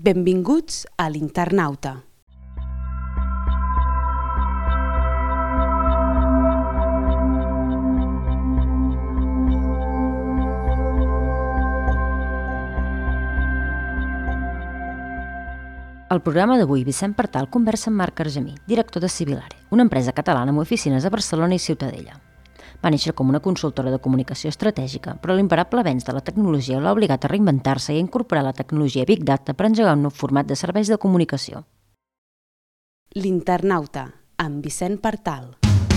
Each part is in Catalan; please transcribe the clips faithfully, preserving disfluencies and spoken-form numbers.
Benvinguts a l'Internauta. Al programa d'avui, Vicent Partal conversa amb Marc Argemí, director de Civilare, una empresa catalana amb oficines a Barcelona i Ciutadella. Va néixer com una consultora de comunicació estratègica, però l'imparable avenç de la tecnologia l'ha obligat a reinventar-se i a incorporar la tecnologia Big Data per engegar un nou format de serveis de comunicació. L'Internauta, amb Vicent Partal.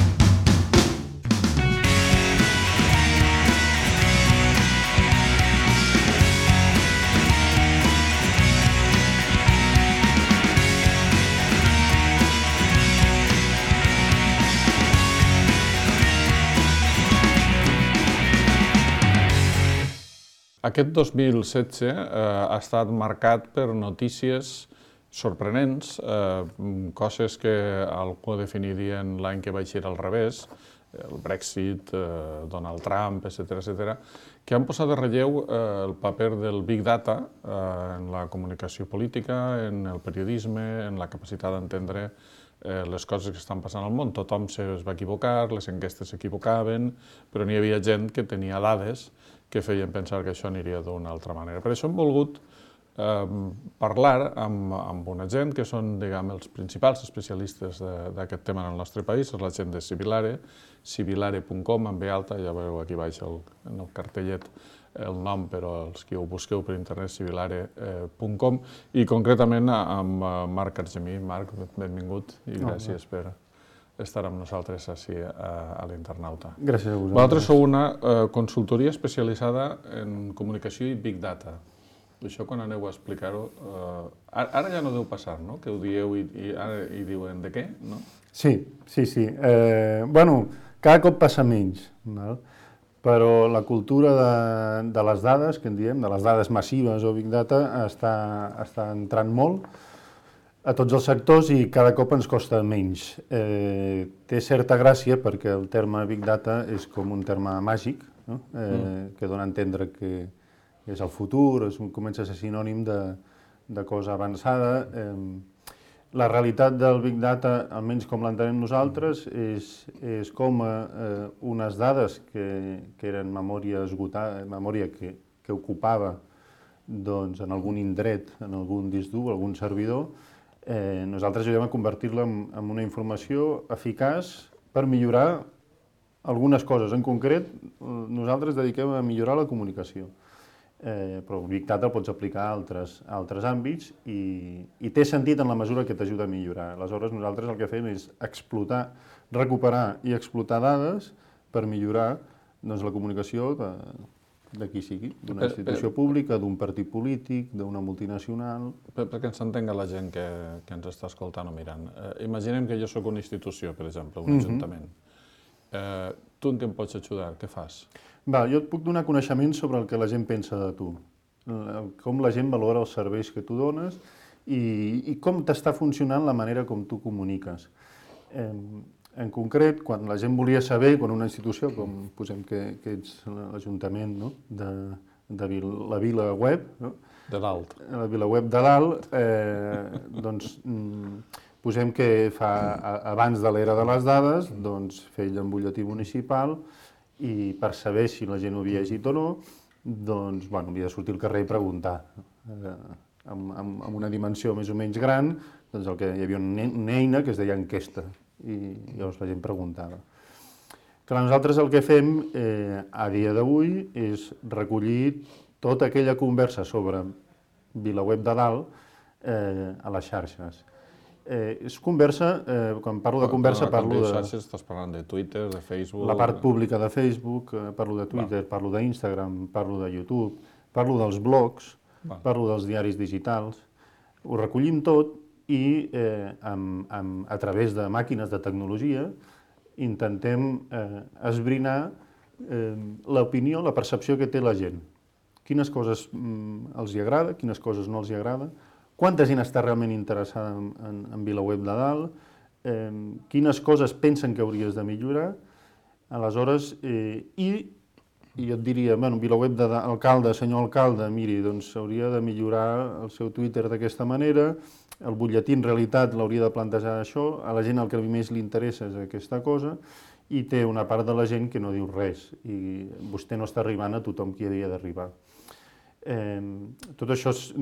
Aquest dos mil setze eh, ha estat marcat per notícies sorprenents, eh, coses que algú definirien l'any que va eixir al revés, el Brexit, eh, Donald Trump, etcètera, etcètera, que han posat de relleu eh, el paper del Big Data eh, en la comunicació política, en el periodisme, en la capacitat d'entendre eh, les coses que estan passant al món. Tothom es va equivocar, les enquestes s'equivocaven, però n'hi havia gent que tenia dades que feien pensar que això aniria d'una altra manera. Per això hem volgut eh, parlar amb, amb una gent que són, diguem, els principals especialistes d'aquest tema en el nostre país, és la gent de Civilare, civilare punt com, amb B alta, ja veureu aquí baix el, en el cartellet el nom, però els que ho busqueu per internet, civilare punt com, i concretament amb Marc Argemí. Marc, benvingut i gràcies per estar amb nosaltres així a l'Internauta. Gràcies a vosaltres. Vosaltres sou una uh, consultoria especialitzada en comunicació i Big Data. Això quan aneu a explicar-ho, uh, ara ja no deu passar, no? Que ho dieu i, i ara hi diuen de què, no? Sí, sí, sí. Eh, bueno, cada cop passa menys, no? Però la cultura de, de les dades, que en diem, de les dades massives o Big Data, està, està entrant molt a tots els sectors i cada cop ens costa menys. Eh, té certa gràcia perquè el terme Big Data és com un terme màgic, no? eh, mm. que dona a entendre que és el futur, és un, comença a ser sinònim de, de cosa avançada. Eh, la realitat del Big Data, almenys com l'entenem nosaltres, és, és com eh, unes dades que, que eren memòria esgotada, memòria que, que ocupava doncs, en algun indret, en algun disc dur, algun servidor. Eh, nosaltres ajudem a convertir-la en, en una informació eficaç per millorar algunes coses. En concret, nosaltres dediquem a millorar la comunicació. Eh, però el Big Data el pots aplicar a altres, a altres àmbits i, i té sentit en la mesura que t'ajuda a millorar. Aleshores, nosaltres el que fem és explotar, recuperar i explotar dades per millorar doncs, la comunicació de, de qui sigui, d'una institució pública, d'un partit polític, d'una multinacional. Per, perquè ens entenga la gent que, que ens està escoltant o mirant. Eh, imaginem que jo sóc una institució, per exemple, un mm-hmm. ajuntament. Eh, tu en què em pots ajudar? Què fas? Va, jo et puc donar coneixement sobre el que la gent pensa de tu, com la gent valora els serveis que tu dones i, i com t'està funcionant la manera com tu comuniques. Eh, En concret, quan la gent volia saber, quan una institució, com posem que, que ets l'Ajuntament no? de, de la Vila Web, no? de dalt, la Vila Web de dalt, eh, doncs posem que fa, abans de l'era de les dades, doncs feia un butlletí municipal i per saber si la gent ho havia llegit o no, doncs bueno, havia de sortir al carrer i preguntar. Eh, amb, amb, amb una dimensió més o menys gran, doncs el que, hi havia una eina que es deia enquesta. I llavors la gent preguntava. Clar, nosaltres el que fem eh, a dia d'avui és recollir tota aquella conversa sobre VilaWeb de dalt eh, a les xarxes. Eh, és conversa, eh, quan parlo de conversa quan, parlo de... de... xarxes estàs parlant de Twitter, de Facebook... La part pública de Facebook, eh, parlo de Twitter, Va. parlo d'Instagram, parlo de YouTube, parlo dels blogs, Va. parlo dels diaris digitals, ho recollim tot i eh, amb, amb, a través de màquines de tecnologia intentem eh, esbrinar eh, l'opinió, la percepció que té la gent. Quines coses mm, els hi agrada, quines coses no els hi agrada, quanta gent està realment interessada en, en, en VilaWeb de dalt, eh, quines coses pensen que hauries de millorar, aleshores, eh, i i jo et diria, bueno, VilaWeb d'alcalde, senyor alcalde, miri, doncs hauria de millorar el seu Twitter d'aquesta manera, el butlletí en realitat l'hauria de plantejar això, a la gent el que més li interessa és aquesta cosa, i té una part de la gent que no diu res, i vostè no està arribant a tothom qui havia d'arribar. Eh, tot això és,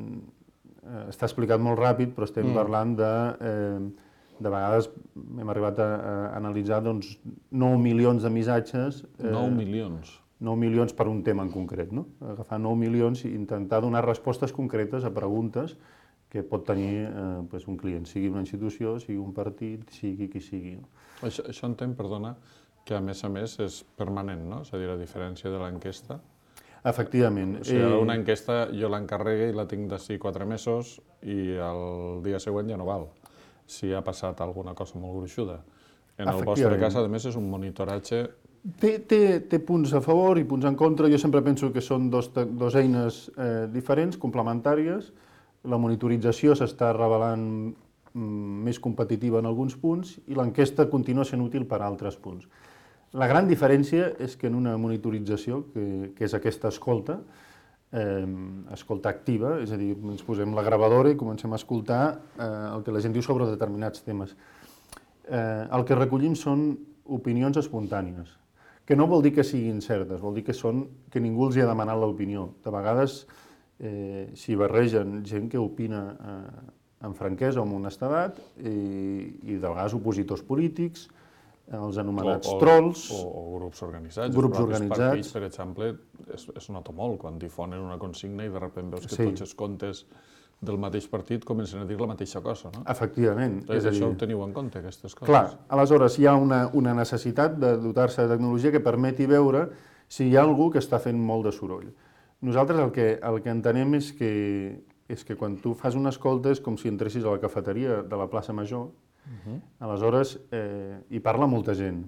mm, està explicat molt ràpid, però estem mm. parlant de... Eh, de vegades hem arribat a, a analitzar doncs, nou milions de missatges. Eh, nou milions? nou milions per un tema en concret, no? Agafar nou milions i intentar donar respostes concretes a preguntes que pot tenir eh, pues un client, sigui una institució, sigui un partit, sigui qui sigui. No? Això, això entenc, perdona, que a més a més és permanent, no? És a dir, a diferència de l'enquesta. Efectivament. O sigui, una enquesta jo l'encarregue i la tinc d'ací quatre mesos i el dia següent ja no val, si ha passat alguna cosa molt gruixuda. En el vostre cas, a més, és un monitoratge... Té, té, té punts a favor i punts en contra. Jo sempre penso que són dos, dos eines eh, diferents, complementàries. La monitorització s'està revelant mm, més competitiva en alguns punts i l'enquesta continua sent útil per a altres punts. La gran diferència és que en una monitorització, que, que és aquesta escolta, Eh, escolta activa, és a dir, ens posem la gravadora i comencem a escoltar eh, el que la gent diu sobre determinats temes. Eh, el que recollim són opinions espontànies, que no vol dir que siguin certes, vol dir que, són, que ningú els hi ha demanat l'opinió. De vegades eh, s'hi barregen gent que opina eh, amb franquesa o amb honestedat i, i de vegades opositors polítics, els anomenats o, o, trolls... O, o grups organitzats. Grups els organitzats. Partits, per exemple, es, es nota molt quan difonen una consigna i de sobte veus que sí. Tots els comptes del mateix partit comencen a dir la mateixa cosa, no? Efectivament. Entonces, és això dir... ho teniu en compte, aquestes coses? Clar, aleshores hi ha una, una necessitat de dotar-se de tecnologia que permeti veure si hi ha algú que està fent molt de soroll. Nosaltres el que, el que entenem és que, és que quan tu fas una escolta és com si entressis a la cafeteria de la plaça Major. Uh-huh. Aleshores, eh, hi parla molta gent.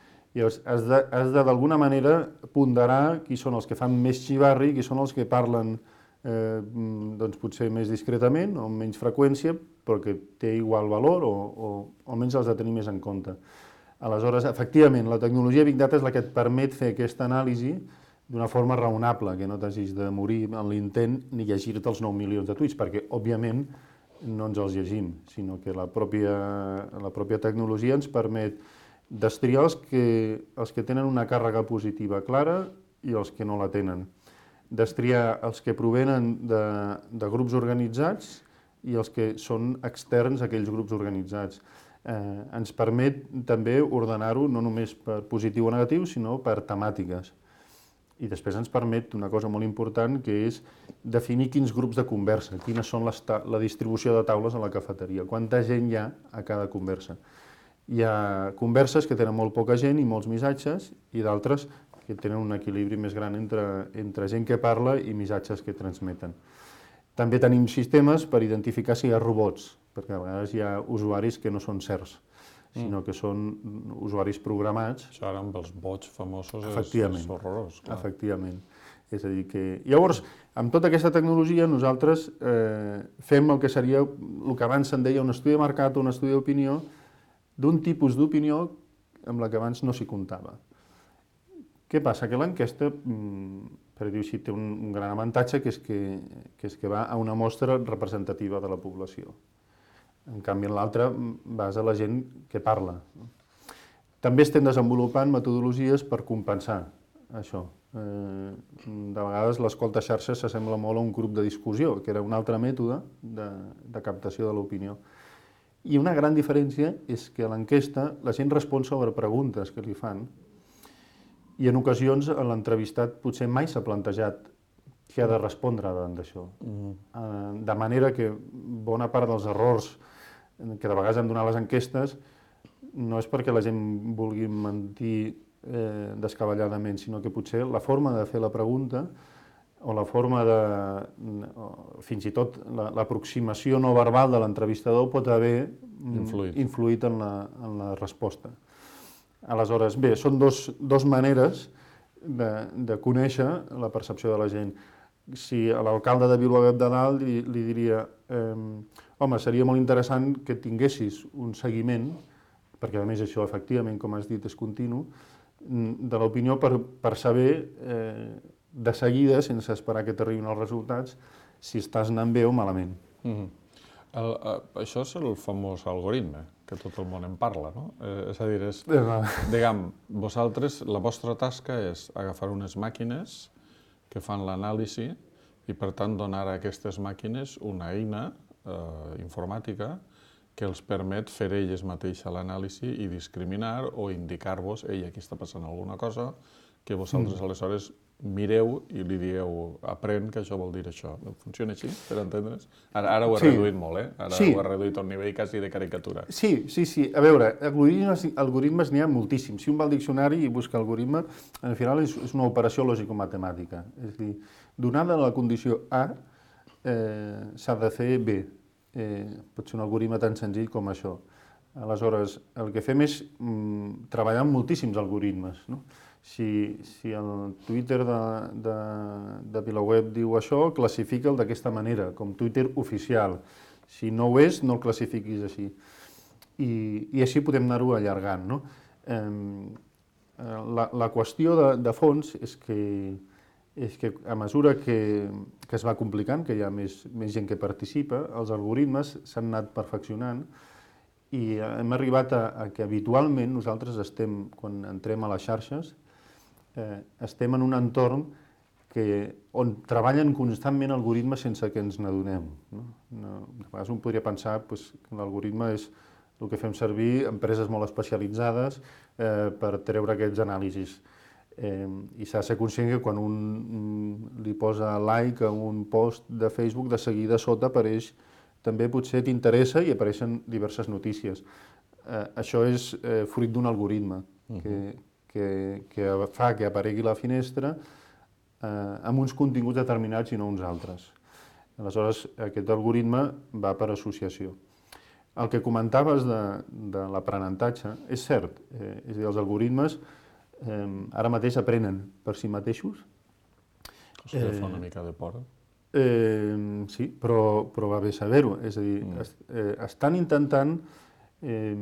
I has de, has de d'alguna manera ponderar qui són els que fan més xivarri, qui són els que parlen eh, doncs potser més discretament o amb menys freqüència, però que té igual valor o, o, o almenys els de tenir més en compte. Aleshores, efectivament, la tecnologia Big Data és la que et permet fer aquesta anàlisi d'una forma raonable, que no t'hagis de morir en l'intent ni llegir-te els nou milions de tuits, perquè, òbviament, no ens els llegim, sinó que la pròpia, la pròpia tecnologia ens permet destriar els que, els que tenen una càrrega positiva clara i els que no la tenen. Destriar els que provenen de, de grups organitzats i els que són externs a aquells grups organitzats. Eh, ens permet també ordenar-ho no només per positiu o negatiu, sinó per temàtiques. I després ens permet una cosa molt important, que és definir quins grups de conversa, quines són les la distribució de taules a la cafeteria, quanta gent hi ha a cada conversa. Hi ha converses que tenen molt poca gent i molts missatges, i d'altres que tenen un equilibri més gran entre, entre gent que parla i missatges que transmeten. També tenim sistemes per identificar si hi ha robots, perquè a vegades hi ha usuaris que no són certs, sinó que són usuaris programats. Això ara amb els bots famosos és, és horrorós. Clar. Efectivament. És a dir que... Llavors, amb tota aquesta tecnologia nosaltres eh, fem el que seria el que abans se'n deia un estudi de mercat o un estudi d'opinió, d'un tipus d'opinió amb la que abans no s'hi comptava. Què passa? Que l'enquesta, per dir-ho així, té un, un gran avantatge, que és que, que és que va a una mostra representativa de la població. En canvi, en l'altre vas a la gent que parla. També estem desenvolupant metodologies per compensar això. Eh, de vegades l'escolta a xarxes s'assembla molt a un grup de discussió, que era un altre mètode de, de captació de l'opinió. I una gran diferència és que a l'enquesta la gent respon sobre preguntes que li fan i en ocasions l'entrevistat potser mai s'ha plantejat què ha de respondre davant d'això. Mm. De manera que bona part dels errors que de vegades hem donat les enquestes no és perquè la gent vulgui mentir eh, descabelladament, sinó que potser la forma de fer la pregunta o la forma de... O fins i tot l'aproximació no verbal de l'entrevistador pot haver influït, influït en, la, en la resposta. Aleshores, bé, són dos, dos maneres de, de conèixer la percepció de la gent. Si a l'alcalde de VilaWeb de Dalt li, li diria eh, home, seria molt interessant que tinguessis un seguiment, perquè a més això efectivament, com has dit, és continu, de l'opinió per, per saber eh, de seguida, sense esperar que t'arribin els resultats, si estàs anant bé o malament. Mm-hmm. el, eh, això és el famós algoritme, que tot el món en parla, no? Eh, és a dir, és, diguem, vosaltres, la vostra tasca és agafar unes màquines que fan l'anàlisi i, per tant, donar a aquestes màquines una eina eh, informàtica que els permet fer elles mateixes l'anàlisi i discriminar o indicar-vos, ei, aquí està passant alguna cosa, que vosaltres mm. aleshores mireu i li dieu, aprèn que això vol dir això. Funciona així, per entendre's? Ara, ara ho he sí. reduït molt, eh? Ara sí. ho he reduït a un nivell quasi de caricatura. Sí, sí, sí. A veure, algoritmes, algoritmes n'hi ha moltíssims. Si un va al diccionari i busca algoritme, al final és, és una operació lògico-matemàtica. És a dir, donada la condició A, eh, s'ha de fer B. Eh, pot ser un algoritme tan senzill com això. Aleshores, el que fem és mm, treballar amb moltíssims algoritmes, no? Si, si el Twitter de, de, de VilaWeb diu això, classifica'l d'aquesta manera, com Twitter oficial. Si no ho és, no el classifiquis així. I, i així podem anar-ho allargant, no? Eh, la, la qüestió de, de fons és que, és que a mesura que, que es va complicant, que hi ha més, més gent que participa, els algoritmes s'han anat perfeccionant i hem arribat a, a que habitualment nosaltres estem, quan entrem a les xarxes, eh, estem en un entorn que, on treballen constantment algoritmes sense que ens n'adonem. No? No, de vegades un podria pensar pues, que l'algoritme és el que fem servir empreses molt especialitzades eh, per treure aquests anàlisis. Eh, I s'ha de ser conscient que quan un mm, li posa like a un post de Facebook, de seguida sota apareix, també potser t'interessa i apareixen diverses notícies. Eh, això és eh, fruit d'un algoritme uh-huh. que, que, que fa que aparegui la finestra eh, amb uns continguts determinats i no uns altres. Aleshores, aquest algoritme va per associació. El que comentaves de, de l'aprenentatge és cert, eh, és a dir, els algoritmes eh, ara mateix aprenen per si mateixos. Això eh, fa una mica de por. Eh, sí, però, però va bé saber-ho. És a dir, mm. es, eh, estan intentant eh,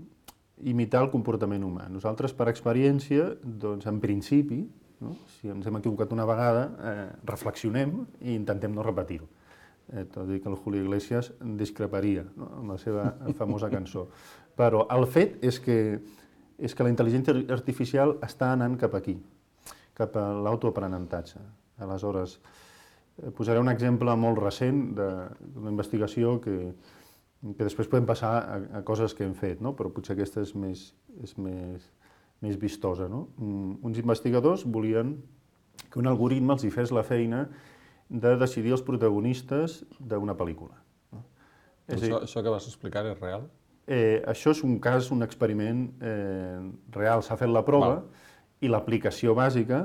imitar el comportament humà. Nosaltres, per experiència, doncs, en principi, no? Si ens hem equivocat una vegada, eh, reflexionem i intentem no repetir-ho. Eh, tot i que el Julio Iglesias discreparia, no? Amb la seva famosa cançó. Però el fet és que, és que la intel·ligència artificial està anant cap aquí, cap a l'autoaprenentatge. Aleshores, eh, posaré un exemple molt recent d'una investigació que, que després podem passar a, a coses que hem fet, no? Però potser aquesta és més, és més, més vistosa. No? Mm, uns investigadors volien que un algoritme els hi fes la feina de decidir els protagonistes d'una pel·lícula. No? És això, dir, això que vas explicar és real? Eh, això és un cas, un experiment eh, real. S'ha fet la prova Val. I l'aplicació bàsica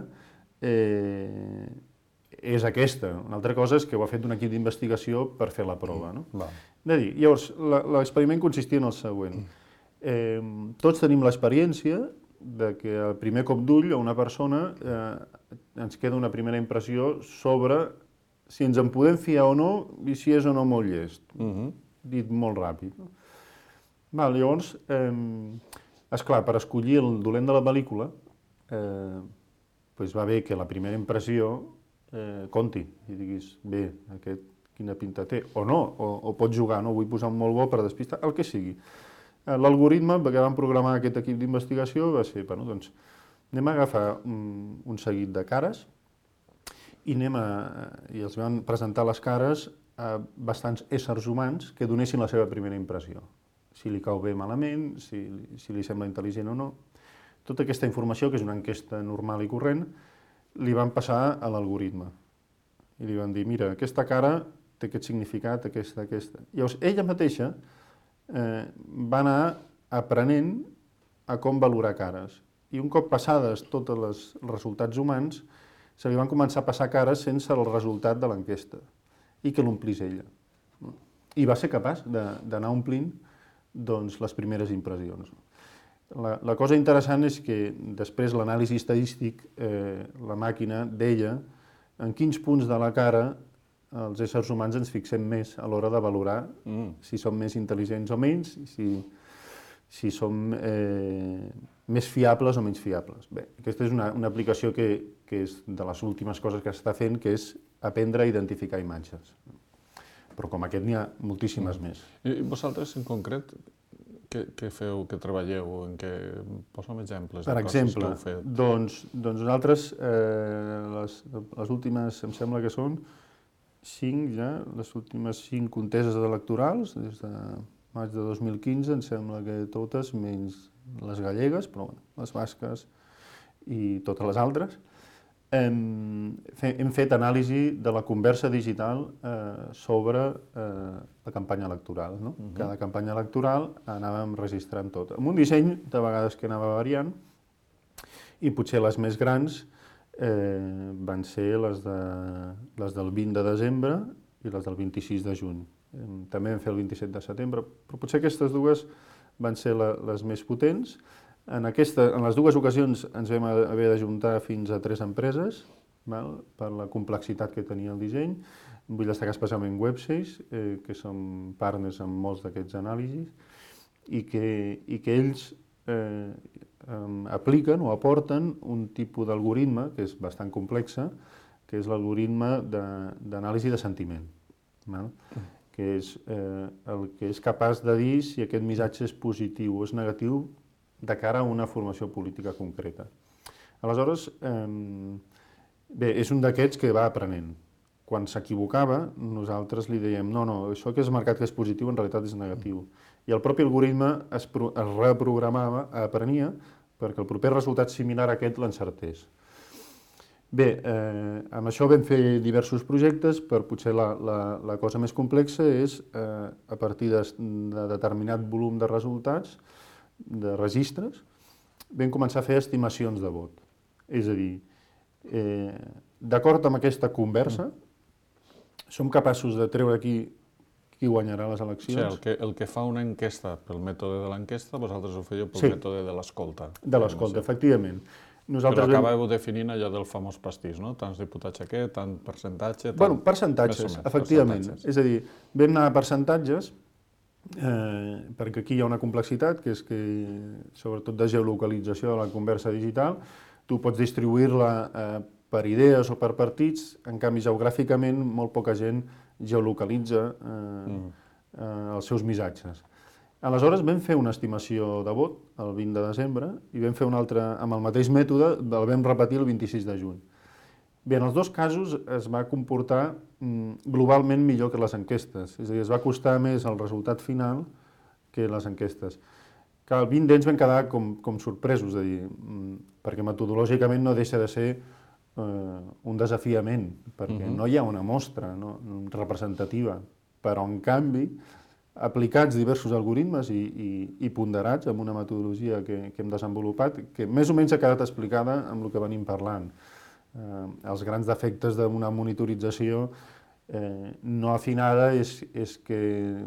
eh, és aquesta. Una altra cosa és que ho ha fet un equip d'investigació per fer la prova. No? Val. De dir, llavors, l'experiment consistia en el següent. Eh, tots tenim l'experiència de que al primer cop d'ull a una persona eh, ens queda una primera impressió sobre si ens en podem fiar o no i si és o no molt llest. Uh-huh. Dit molt ràpid. No? Val, llavors, eh, esclar, per escollir el dolent de la pel·lícula, eh, doncs va bé que la primera impressió eh, compti i diguis, bé, aquest quina pinta té, o no, o, o pots jugar, no? Vull posar un molt bo per despistar, el que sigui. L'algoritme que vam programar aquest equip d'investigació va ser, bueno, doncs, anem a agafar un, un seguit de cares i anem a, i els vam presentar les cares a bastants éssers humans que donessin la seva primera impressió. Si li cau bé malament, si, si li sembla intel·ligent o no. Tota aquesta informació, que és una enquesta normal i corrent, li van passar a l'algoritme. I li van dir, mira, aquesta cara té aquest significat, aquesta, aquesta. Llavors, ella mateixa eh, va anar aprenent a com valorar cares. I un cop passades tots els resultats humans, se li van començar a passar cares sense el resultat de l'enquesta i que l'omplís ella. I va ser capaç d'anar omplint doncs, les primeres impressions. La, la cosa interessant és que després l'anàlisi estadístic, eh, la màquina deia en quins punts de la cara els éssers humans ens fixem més a l'hora de valorar mm. si som més intel·ligents o menys, si, si som eh, més fiables o menys fiables. Bé, aquesta és una, una aplicació que, que és de les últimes coses que s'està fent, que és aprendre a identificar imatges. Però com aquest n'hi ha moltíssimes mm. més. I vosaltres, en concret, què, què feu, què treballeu, en què... Posa'm exemples per de exemple, coses que heu fet. Doncs, doncs nosaltres, eh, les, les últimes, em sembla que són cinc ja, les últimes cinc conteses electorals, des de maig de dos mil quinze, em sembla que totes, menys les gallegues, però bueno, les basques i totes les altres, hem, hem fet anàlisi de la conversa digital eh, sobre eh, la campanya electoral. No? Uh-huh. Cada campanya electoral anàvem registrant tot, amb un disseny de vegades que anava variant, i potser les més grans eh, van ser les, de, les del vint de desembre i les del vint-i-sis de juny. També vam fer el vint-i-set de setembre, però potser aquestes dues van ser la, les més potents. En, aquesta, en les dues ocasions ens vam haver d'ajuntar fins a tres empreses, val? Per la complexitat que tenia el disseny. Vull destacar especialment Webspace, eh, que som partners en molts d'aquests anàlisis, i que, i que ells eh, um, apliquen o aporten un tipus d'algoritme que és bastant complexa, que és l'algoritme d'anàlisi de sentiment. Val? Que és eh, el que és capaç de dir si aquest missatge és positiu o és negatiu de cara a una formació política concreta. Aleshores, eh, bé, és un d'aquests que va aprenent. Quan s'equivocava, nosaltres li dèiem no, no, això que és marcat que és positiu en realitat és negatiu. I el propi algoritme es, es reprogramava, aprenia, perquè el proper resultat similar a aquest l'encertés. Bé, eh, amb això vam fer diversos projectes, però potser la, la, la cosa més complexa és, eh, a partir de, de determinat volum de resultats, de registres, vam començar a fer estimacions de vot. És a dir, eh, d'acord amb aquesta conversa, som capaços de treure aquí qui guanyarà les eleccions. O sigui, el que, el que fa una enquesta pel mètode de l'enquesta, vosaltres ho fèieu pel sí. mètode de l'escolta. De l'escolta, efectivament. Nosaltres Però acabàveu vam... definint allò del famós pastís, no? Tants diputats aquest, tant percentatge... Tant... Bueno, percentatges, menys, efectivament. Percentatges. És a dir, vam anar a percentatges, eh, perquè aquí hi ha una complexitat, que és que, sobretot de geolocalització de la conversa digital, tu pots distribuir-la eh, per idees o per partits, en canvi, geogràficament, molt poca gent geolocalitza eh, mm. eh, els seus missatges. Aleshores vam fer una estimació de vot el vint de desembre i vam fer una altra amb el mateix mètode, el vam repetir el vint-i-sis de juny. Bé, en els dos casos es va comportar mm, globalment millor que les enquestes, és a dir, es va costar més el resultat final que les enquestes. Que el vint d'ells vam quedar com, com sorpresos, és a dir, mm, perquè metodològicament no deixa de ser eh, un desafiament, perquè uh-huh. no hi ha una mostra no, representativa, però en canvi aplicats diversos algoritmes i, i, i ponderats amb una metodologia que, que hem desenvolupat, que més o menys ha quedat explicada amb el que venim parlant. Eh, els grans defectes d'una monitorització eh, no afinada és, és, que,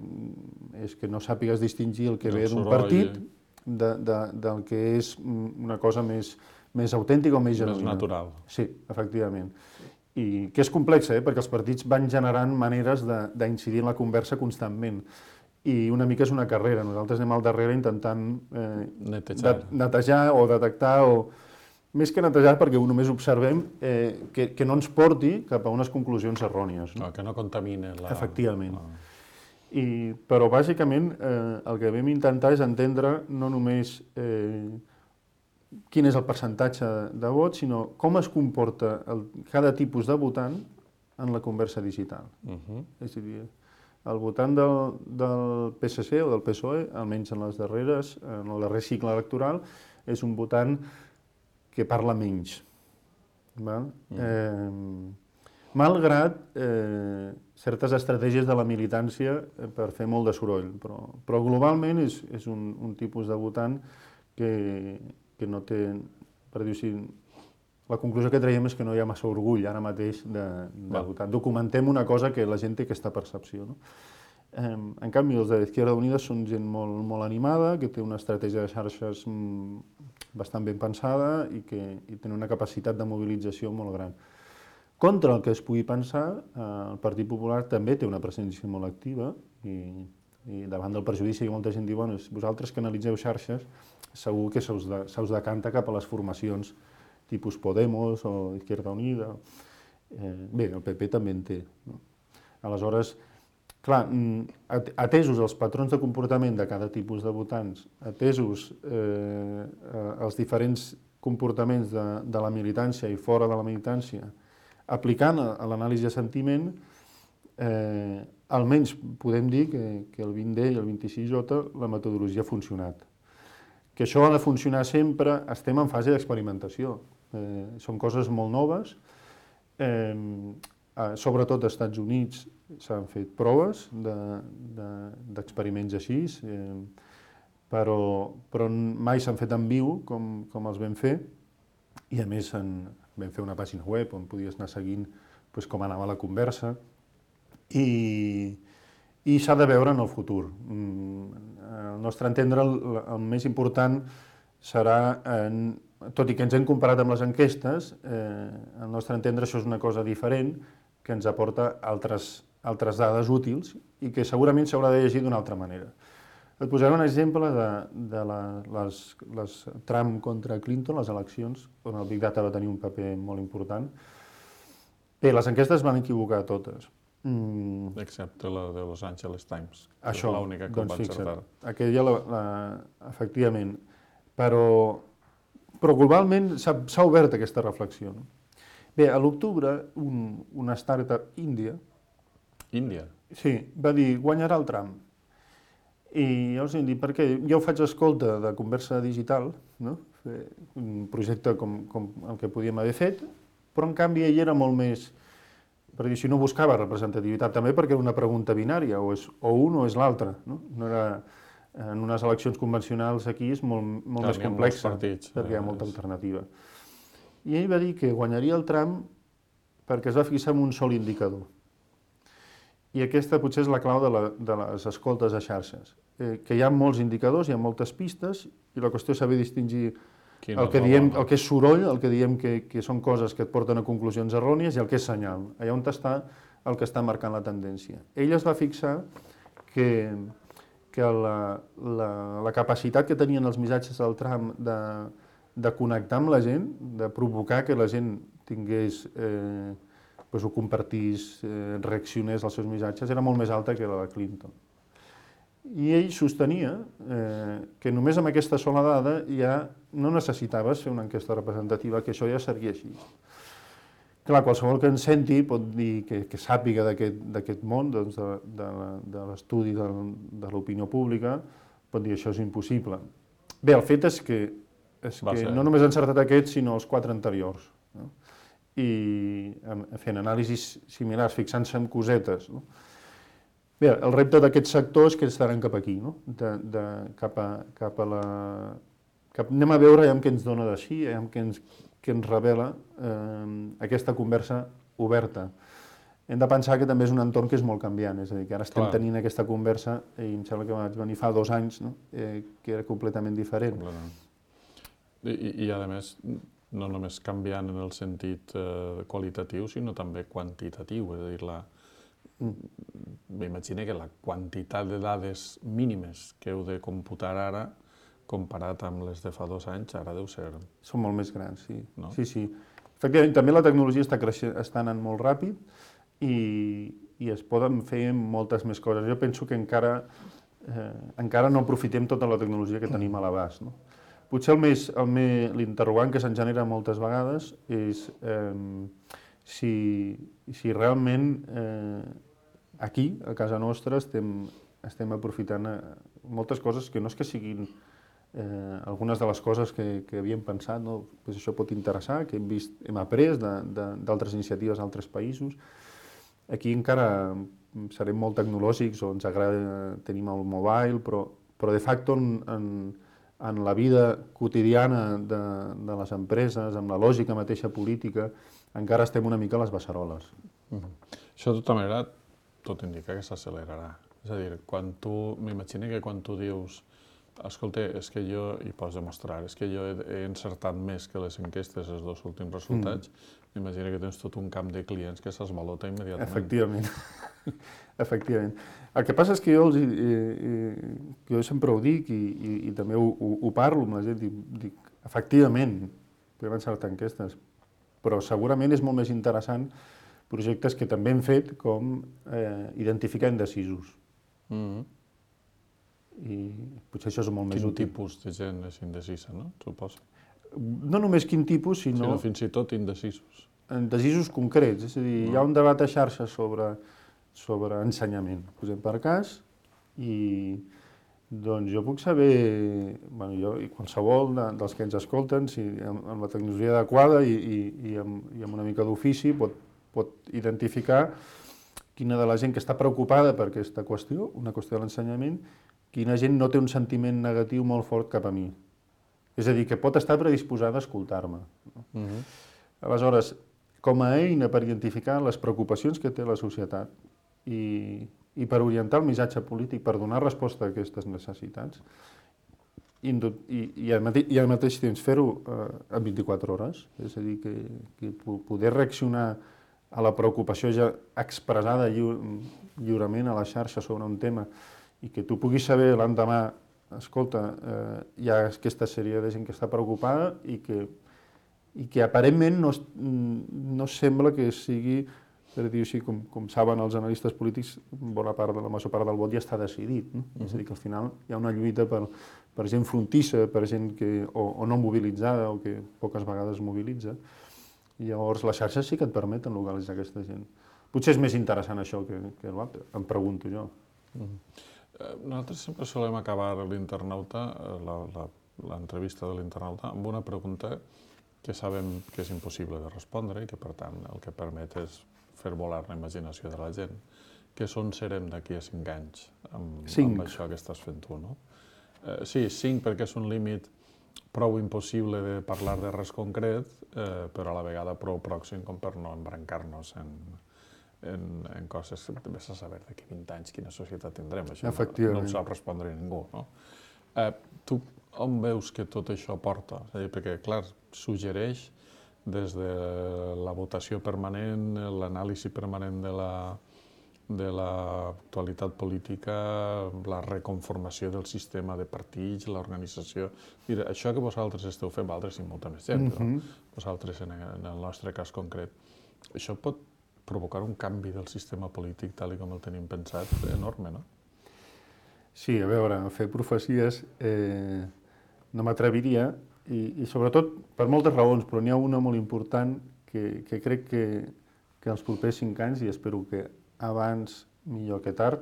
és que no sàpigues distingir el que ve d'un partit de, de, del que és una cosa més, més autèntica o més genuïna. Més natural. Sí, efectivament. I que és complexa, eh? Perquè els partits van generant maneres d'incidir en la conversa constantment. I una mica és una carrera. Nosaltres anem al darrere intentant eh, netejar. De, netejar o detectar, o més que netejar perquè només observem eh, que, que no ens porti cap a unes conclusions errònies. No? No, que no contamine la... Efectivament. Ah. I, però bàsicament eh, el que vam intentar és entendre no només eh, quin és el percentatge de vots, sinó com es comporta el, cada tipus de votant en la conversa digital. Uh-huh. És a dir, el votant del, del P S C o del P S O E, almenys en les darreres, en el darrer cicle electoral, és un votant que parla menys. Val? Uh-huh. Eh, malgrat eh, certes estratègies de la militància per fer molt de soroll, però, però globalment és, és un, un tipus de votant que, que no té, per dir-ho així, la conclusió que traiem és que no hi ha massa orgull ara mateix de, de votar. Documentem una cosa que la gent té aquesta percepció. No? Eh, en canvi, els de Izquierda Unida són gent molt, molt animada, que té una estratègia de xarxes mm, bastant ben pensada i que i tenen una capacitat de mobilització molt gran. Contra el que es pugui pensar, eh, el Partit Popular també té una presència molt activa i I davant del perjudici que molta gent diu, bueno, vosaltres que analitzeu xarxes, segur que se us, de, se us decanta cap a les formacions tipus Podemos o Izquierda Unida. Eh, bé, el P P també en té. No? Aleshores, clar, atesos els patrons de comportament de cada tipus de votants, atesos eh, els diferents comportaments de, de la militància i fora de la militància, aplicant a, a l'anàlisi de sentiment, eh, almenys podem dir que, que el vint D i el vint-i-sis J la metodologia ha funcionat. Que això ha de funcionar sempre, estem en fase d'experimentació. Eh, són coses molt noves, eh, sobretot als Estats Units s'han fet proves d'experiments de, de, així, eh, però, però mai s'han fet en viu com, com els vam fer, i a més en, vam fer una pàgina web on podies anar seguint pues, com anava la conversa, i, i s'ha de veure en el futur. Al nostre entendre, el, el més important serà, en, tot i que ens hem comparat amb les enquestes, eh, al nostre entendre això és una cosa diferent que ens aporta altres, altres dades útils i que segurament s'haurà de llegir d'una altra manera. Et posaré un exemple de, de la, les, les Trump contra Clinton, les eleccions, on el Big Data va tenir un paper molt important. Bé, les enquestes van equivocar totes. Mm. Excepte la de Los Angeles Times, que això, és l'única que doncs va encertar. Aquella, la, la, efectivament. Però, però globalment s'ha obert aquesta reflexió. No? Bé, a l'octubre, un, una startup índia... Índia? Sí, va dir, guanyarà el Trump. I llavors vam dir, per què? Jo faig escolta de conversa digital, no? Fer un projecte com, com el que podíem haver fet, però en canvi ell era molt més... Per dir, si no buscava representativitat, també perquè era una pregunta binària, o és o un o és l'altre. No? No era... En unes eleccions convencionals aquí és molt, molt Clar, més complexa, partits, perquè hi ha eh, molta és... alternativa. I ell va dir que guanyaria el Trump perquè es va fixar en un sol indicador. I aquesta potser és la clau de, la, de les escoltes a xarxes, eh, que hi ha molts indicadors, hi ha moltes pistes, i la qüestió és saber distingir Quina el que, diem, el que és soroll, el que diem que, que són coses que et porten a conclusions errònies, i el que és senyal, allà on està el que està marcant la tendència. Ell es va fixar que, que la, la, la capacitat que tenien els missatges del Trump de, de connectar amb la gent, de provocar que la gent tingués, eh, pues, ho compartís, eh, reaccionés als seus missatges, era molt més alta que la de Clinton. I ell sostenia eh, que només amb aquesta sola dada ja no necessitaves fer una enquesta representativa, que això ja seria així. Clar, qualsevol que ens senti pot dir que, que sàpiga d'aquest món, doncs, de, de, de l'estudi de, de l'opinió pública, pot dir que això és impossible. Bé, el fet és que, és que no només ha encertat aquest, sinó els quatre anteriors. No? I fent anàlisis similars, fixant-se en cosetes. No? Bé, el repte d'aquest sector és que estaran cap aquí, no? de, de, cap, a, cap a la... Cap, anem a veure ja què ens dona d'així, ja què ens, que ens revela eh, aquesta conversa oberta. Hem de pensar que també és un entorn que és molt canviant, és a dir, que ara estem Clar. tenint aquesta conversa, i em sembla que vaig venir fa dos anys, no? eh, que era completament diferent. I, I, a més, no només canviant en el sentit eh, qualitatiu, sinó també quantitatiu, és a dir, la... m'imagino que la quantitat de dades mínimes que heu de computar ara, comparat amb les de fa dos anys, ara deu ser... Són molt més grans, sí. No? Sí, sí. Efectivament, també la tecnologia està, creixent, està anant molt ràpid i, i es poden fer moltes més coses. Jo penso que encara, eh, encara no aprofitem tota la tecnologia que tenim a l'abast. No? Potser el més, el més, l'interrogant que se'n genera moltes vegades és eh, si, si realment eh, aquí, a casa nostra, estem, estem aprofitant eh, moltes coses que no és que siguin Eh, algunes de les coses que, que havíem pensat, no? Pues això pot interessar, que hem vist, hem après d'altres iniciatives d'altres països. Aquí encara serem molt tecnològics o ens agrada, tenim el mobile, però, però de facto en, en, en la vida quotidiana de, de les empreses, amb la lògica mateixa política, encara estem una mica a les beceroles. Mm-hmm. Això de tota manera tot indica que s'accelerarà. És a dir, quan tu, m'imagino que quan tu dius Escolta, és que jo, i pots demostrar, és que jo he, he encertat més que les enquestes els dos últims resultats. Mm. Imagina que tens tot un camp de clients que s'esvalota immediatament. Efectivament. Efectivament. El que passa és que jo, els, eh, eh, jo sempre ho dic i, i, i també ho, ho, ho parlo amb la gent, dic, dic efectivament, podem encertar enquestes, però segurament és molt més interessant projectes que també hem fet com eh, identificar indecisos. Mm-hmm. I potser això és molt més útil. útil. Quin tipus de gent és indecisa, no? Suposo. No només quin tipus, sinó... Sinó fins i tot indecisos. Indecisos concrets, és a dir, no. Hi ha un debat a xarxa sobre, sobre ensenyament, posem per cas, i doncs jo puc saber, bueno, jo i qualsevol de, dels que ens escolten, si amb, amb la tecnologia adequada i, i, i, amb, i amb una mica d'ofici pot, pot identificar quina de la gent que està preocupada per aquesta qüestió, una qüestió de l'ensenyament, quina gent no té un sentiment negatiu molt fort cap a mi. És a dir, que pot estar predisposada a escoltar-me. No? Uh-huh. Aleshores, com a eina per identificar les preocupacions que té la societat i, i per orientar el missatge polític, per donar resposta a aquestes necessitats, i, i, i, al, mateix, i al mateix temps fer-ho eh, en vint-i-quatre hores, és a dir, que, que poder reaccionar a la preocupació ja expressada lliure, lliurement a la xarxa sobre un tema i que tu puguis saber l'endemà, escolta, eh, hi ha aquesta sèrie de gent que està preocupada i que, i que aparentment no, no sembla que sigui, per dir així, com, com saben els analistes polítics, bona part de la major part del vot ja està decidit. No? Uh-huh. És a dir, que al final hi ha una lluita per, per gent frontissa, per gent que, o, o no mobilitzada o que poques vegades mobilitza. I llavors les xarxes sí que et permeten localitzar aquesta gent. Potser és més interessant això que, que l'altre, em pregunto jo. Uh-huh. Nosaltres sempre solem acabar l'internauta, l'entrevista de l'internauta, amb una pregunta que sabem que és impossible de respondre i que, per tant, el que permet és fer volar la imaginació de la gent, que és on serem d'aquí a cinc anys amb, amb això que estàs fent tu, no? Eh, sí, cinc perquè és un límit prou impossible de parlar de res concret, eh, però a la vegada prou pròxim com per no embrancar-nos en... En, en coses que vés a saber d'aquí vint anys quina societat tindrem. Això no, no ho sap respondre ningú. No? Eh, tu on veus que tot això porta? És a dir, perquè, clar, suggereix des de la votació permanent, l'anàlisi permanent de la de l'actualitat política, la reconformació del sistema de partits, l'organització... Mira, això que vosaltres esteu fent, vosaltres i molta més gent, però vosaltres en el nostre cas concret, això pot provocar un canvi del sistema polític tal com el tenim pensat enorme, no? Sí, a veure, fer profecies eh, no m'atreviria i, i sobretot per moltes raons, però n'hi ha una molt important que, que crec que, que els propers cinc anys, i espero que abans millor que tard,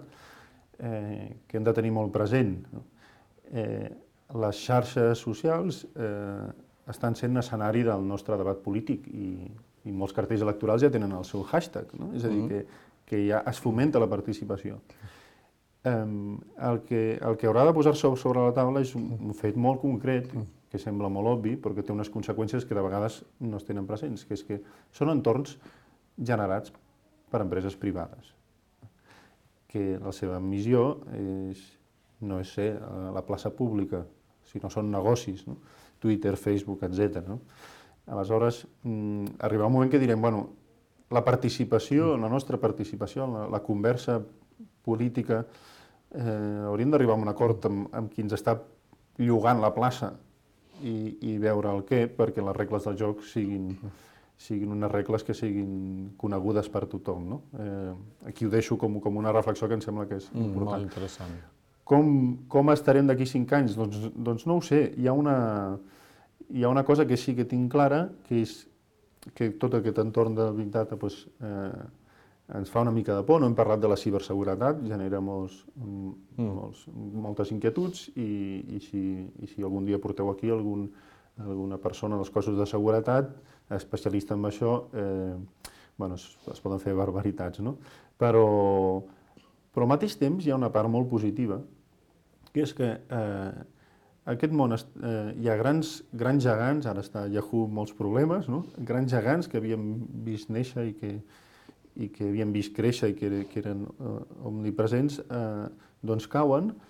eh, que hem de tenir molt present. No? Eh, les xarxes socials eh, estan sent escenari del nostre debat polític i i molts cartells electorals ja tenen el seu hashtag, no? És a dir, que, que ja es fomenta la participació. Um, el, que, el que haurà de posar-se sobre la taula és un, un fet molt concret, que sembla molt obvi, però que té unes conseqüències que de vegades no es tenen presents, que és que són entorns generats per empreses privades, que la seva missió és, no és ser a la plaça pública, sinó són negocis, no? Twitter, Facebook, etcètera. No? Aleshores, mm, arribarà un moment que direm, bueno, la participació, la nostra participació, la, la conversa política, eh, hauríem d'arribar a un acord amb, amb qui ens està llogant la plaça i, i veure el què, perquè les regles del joc siguin, siguin unes regles que siguin conegudes per tothom. No? Eh, aquí ho deixo com, com una reflexió que em sembla que és important. Mm, molt interessant. Com, com estarem d'aquí cinc anys? Doncs, doncs no ho sé. Hi ha una... Hi ha una cosa que sí que tinc clara, que és que tot aquest entorn de Big Data doncs, eh, ens fa una mica de por. No hem parlat de la ciberseguretat, genera molts, mm. molts, moltes inquietuds i, i, si, i si algun dia porteu aquí algun, alguna persona dels cossos de seguretat especialista en això, eh, bueno, es, es poden fer barbaritats, no? Però, però al mateix temps hi ha una part molt positiva, que és que eh, aquest món, eh, hi ha grans, grans gegants, ara està Yahoo molts problemes, no? Grans gegants que havíem vist néixer i que, i que havíem vist créixer i que, que eren eh, omnipresents, eh, doncs cauen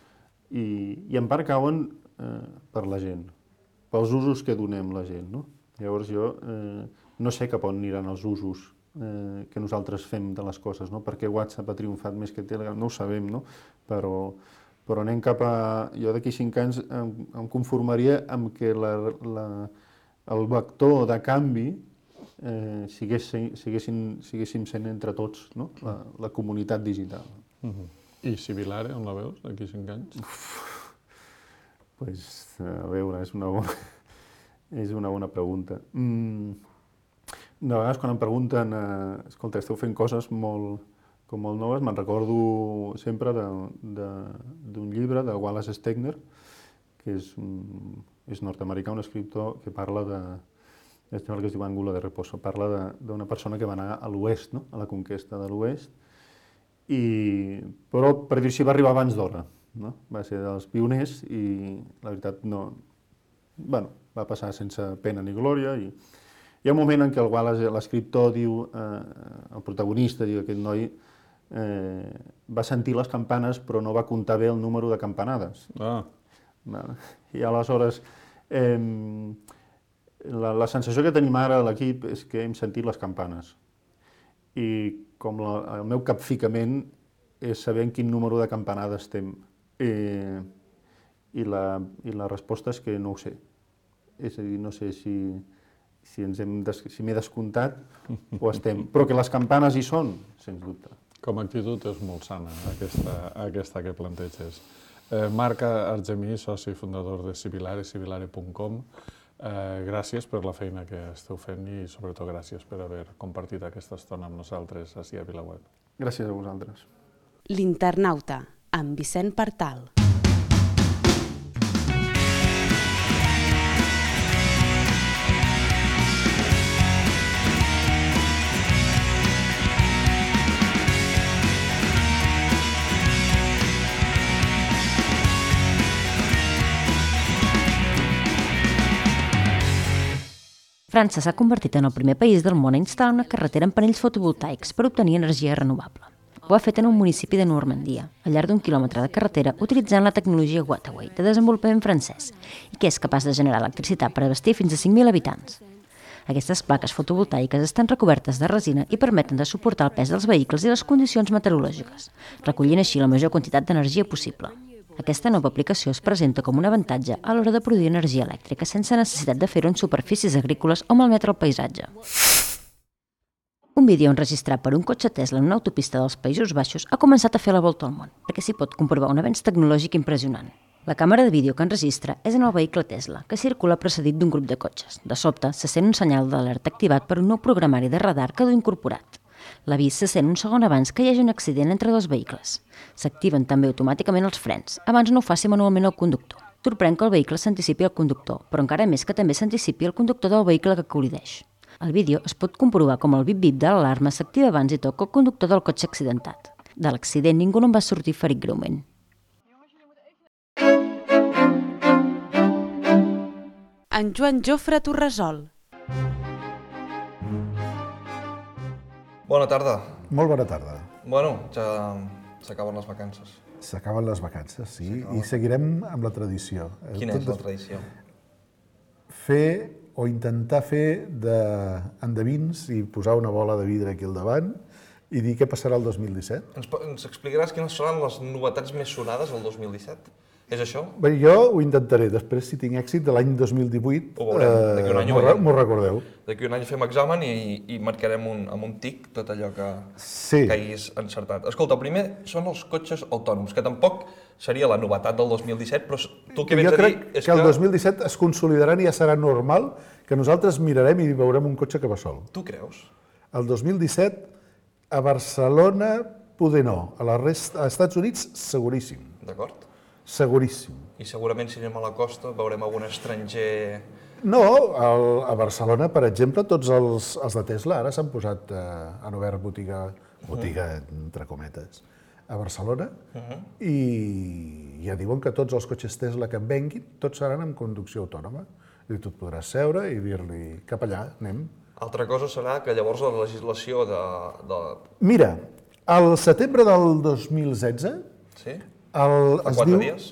i, i en part cauen eh, per la gent, pels usos que donem la gent, no? Llavors jo eh, no sé cap on aniran els usos eh, que nosaltres fem de les coses, no? Per què WhatsApp ha triomfat més que Telegram? No ho sabem, no? Però, però anem cap a... Jo d'aquí cinc anys em, em conformaria amb que la, la, el vector de canvi eh, sigués, siguéssim, siguéssim sent entre tots, no? La, la comunitat digital. Uh-huh. I Sibilare, on la veus d'aquí cinc anys? Doncs, pues, a veure, és una bona... És una bona pregunta. Mm, de vegades quan em pregunten, eh, escolta, esteu fent coses molt, com molt noves, me'n recordo sempre d'un llibre de Wallace Stegner, que és, un, és nord-americà, un escriptor que parla de, és que es diu Ángulo de Reposo, parla d'una persona que va anar a l'oest, no? A la conquesta de l'oest, i, però per dir així va arribar abans d'hora, no? Va ser dels pioners i la veritat no... Bueno, va passar sense pena ni glòria i hi ha un moment en què el Wallace, l'escriptor, diu, eh, el protagonista, diu, aquest noi eh, va sentir les campanes però no va comptar bé el número de campanades. Ah. I aleshores, eh, la, la sensació que tenim ara a l'equip és que hem sentit les campanes i com la, el meu capficament és saber en quin número de campanades estem. Eh, I la, i la resposta és que no ho sé. És a dir, no sé si, si ens hem des, si m'he descomptat o estem. Però que les campanes hi són, sens dubte. Com a actitud és molt sana, aquesta, aquesta que planteges. Eh, Marc Argemí, soci fundador de Sibilare, sibilare punt com. Eh, gràcies per la feina que esteu fent i sobretot gràcies per haver compartit aquesta estona amb nosaltres ací a VilaWeb. Gràcies a vosaltres. L'Internauta, amb Vicent Partal. França s'ha convertit en el primer país del món a instal·lar una carretera amb panells fotovoltaics per obtenir energia renovable. Ho ha fet en un municipi de Normandia, al llarg d'un quilòmetre de carretera, utilitzant la tecnologia Wattaway, de desenvolupament francès, i que és capaç de generar electricitat per abastir fins a cinc mil habitants. Aquestes plaques fotovoltaiques estan recobertes de resina i permeten de suportar el pes dels vehicles i les condicions meteorològiques, recollint així la major quantitat d'energia possible. Aquesta nova aplicació es presenta com un avantatge a l'hora de produir energia elèctrica sense necessitat de fer-ho en superfícies agrícoles o malmetre el paisatge. Un vídeo enregistrat per un cotxe Tesla en una autopista dels Països Baixos ha començat a fer la volta al món, perquè s'hi pot comprovar un avenç tecnològic impressionant. La càmera de vídeo que enregistra és en el vehicle Tesla, que circula precedit d'un grup de cotxes. De sobte, se sent un senyal d'alerta activat per un nou programari de radar que du incorporat. L'avís se sent un segon abans que hi hagi un accident entre dos vehicles. S'activen també automàticament els frens, abans no ho faci manualment el conductor. Sorprèn que el vehicle s'anticipi al conductor, però encara més que també s'anticipi el conductor del vehicle que col·lideix. Al vídeo es pot comprovar com el bip-bip de l'alarma s'activa abans i toca el conductor del cotxe accidentat. De l'accident ningú no en va sortir ferit greument. En Joan Jofre Torresol. Bona tarda. Molt bona tarda. Bueno, ja s'acaben les vacances. S'acaben les vacances, sí, i seguirem amb la tradició. Quina és la tradició? Fer o intentar fer d'endevins i posar una bola de vidre aquí al davant i dir què passarà el dos mil disset. Ens, ens explicaràs quines seran les novetats més sonades el dos mil disset? És això? Bé, jo ho intentaré. Després, si tinc èxit, de l'any dos mil divuit, ho veurem. D'aquí un any ho veurem. M'ho recordeu. D'aquí un any fem examen i, i marcarem un, amb un tic tot allò que, sí. que hagis encertat. Escolta, el primer són els cotxes autònoms, que tampoc seria la novetat del dos mil disset, però tu què vens jo a dir... Jo crec que el dos mil disset es consolidaran i ja serà normal que nosaltres mirarem i veurem un cotxe que va sol. Tu creus? El dos mil disset a Barcelona poder no, a la resta, als Estats Units seguríssim. D'acord. Seguríssim. I segurament si anem a la costa veurem algun estranger... No, el, a Barcelona, per exemple, tots els, els de Tesla ara s'han posat, eh, han obert botiga, botiga entre cometes, a Barcelona, uh-huh. i ja diuen que tots els cotxes Tesla que en venguin, tots seran amb conducció autònoma. I tu et podràs seure i dir-li cap allà, anem. Altra cosa serà que llavors la legislació de... de... Mira, al setembre del dos mil setze, sí? el, Fa es quatre diu, dies?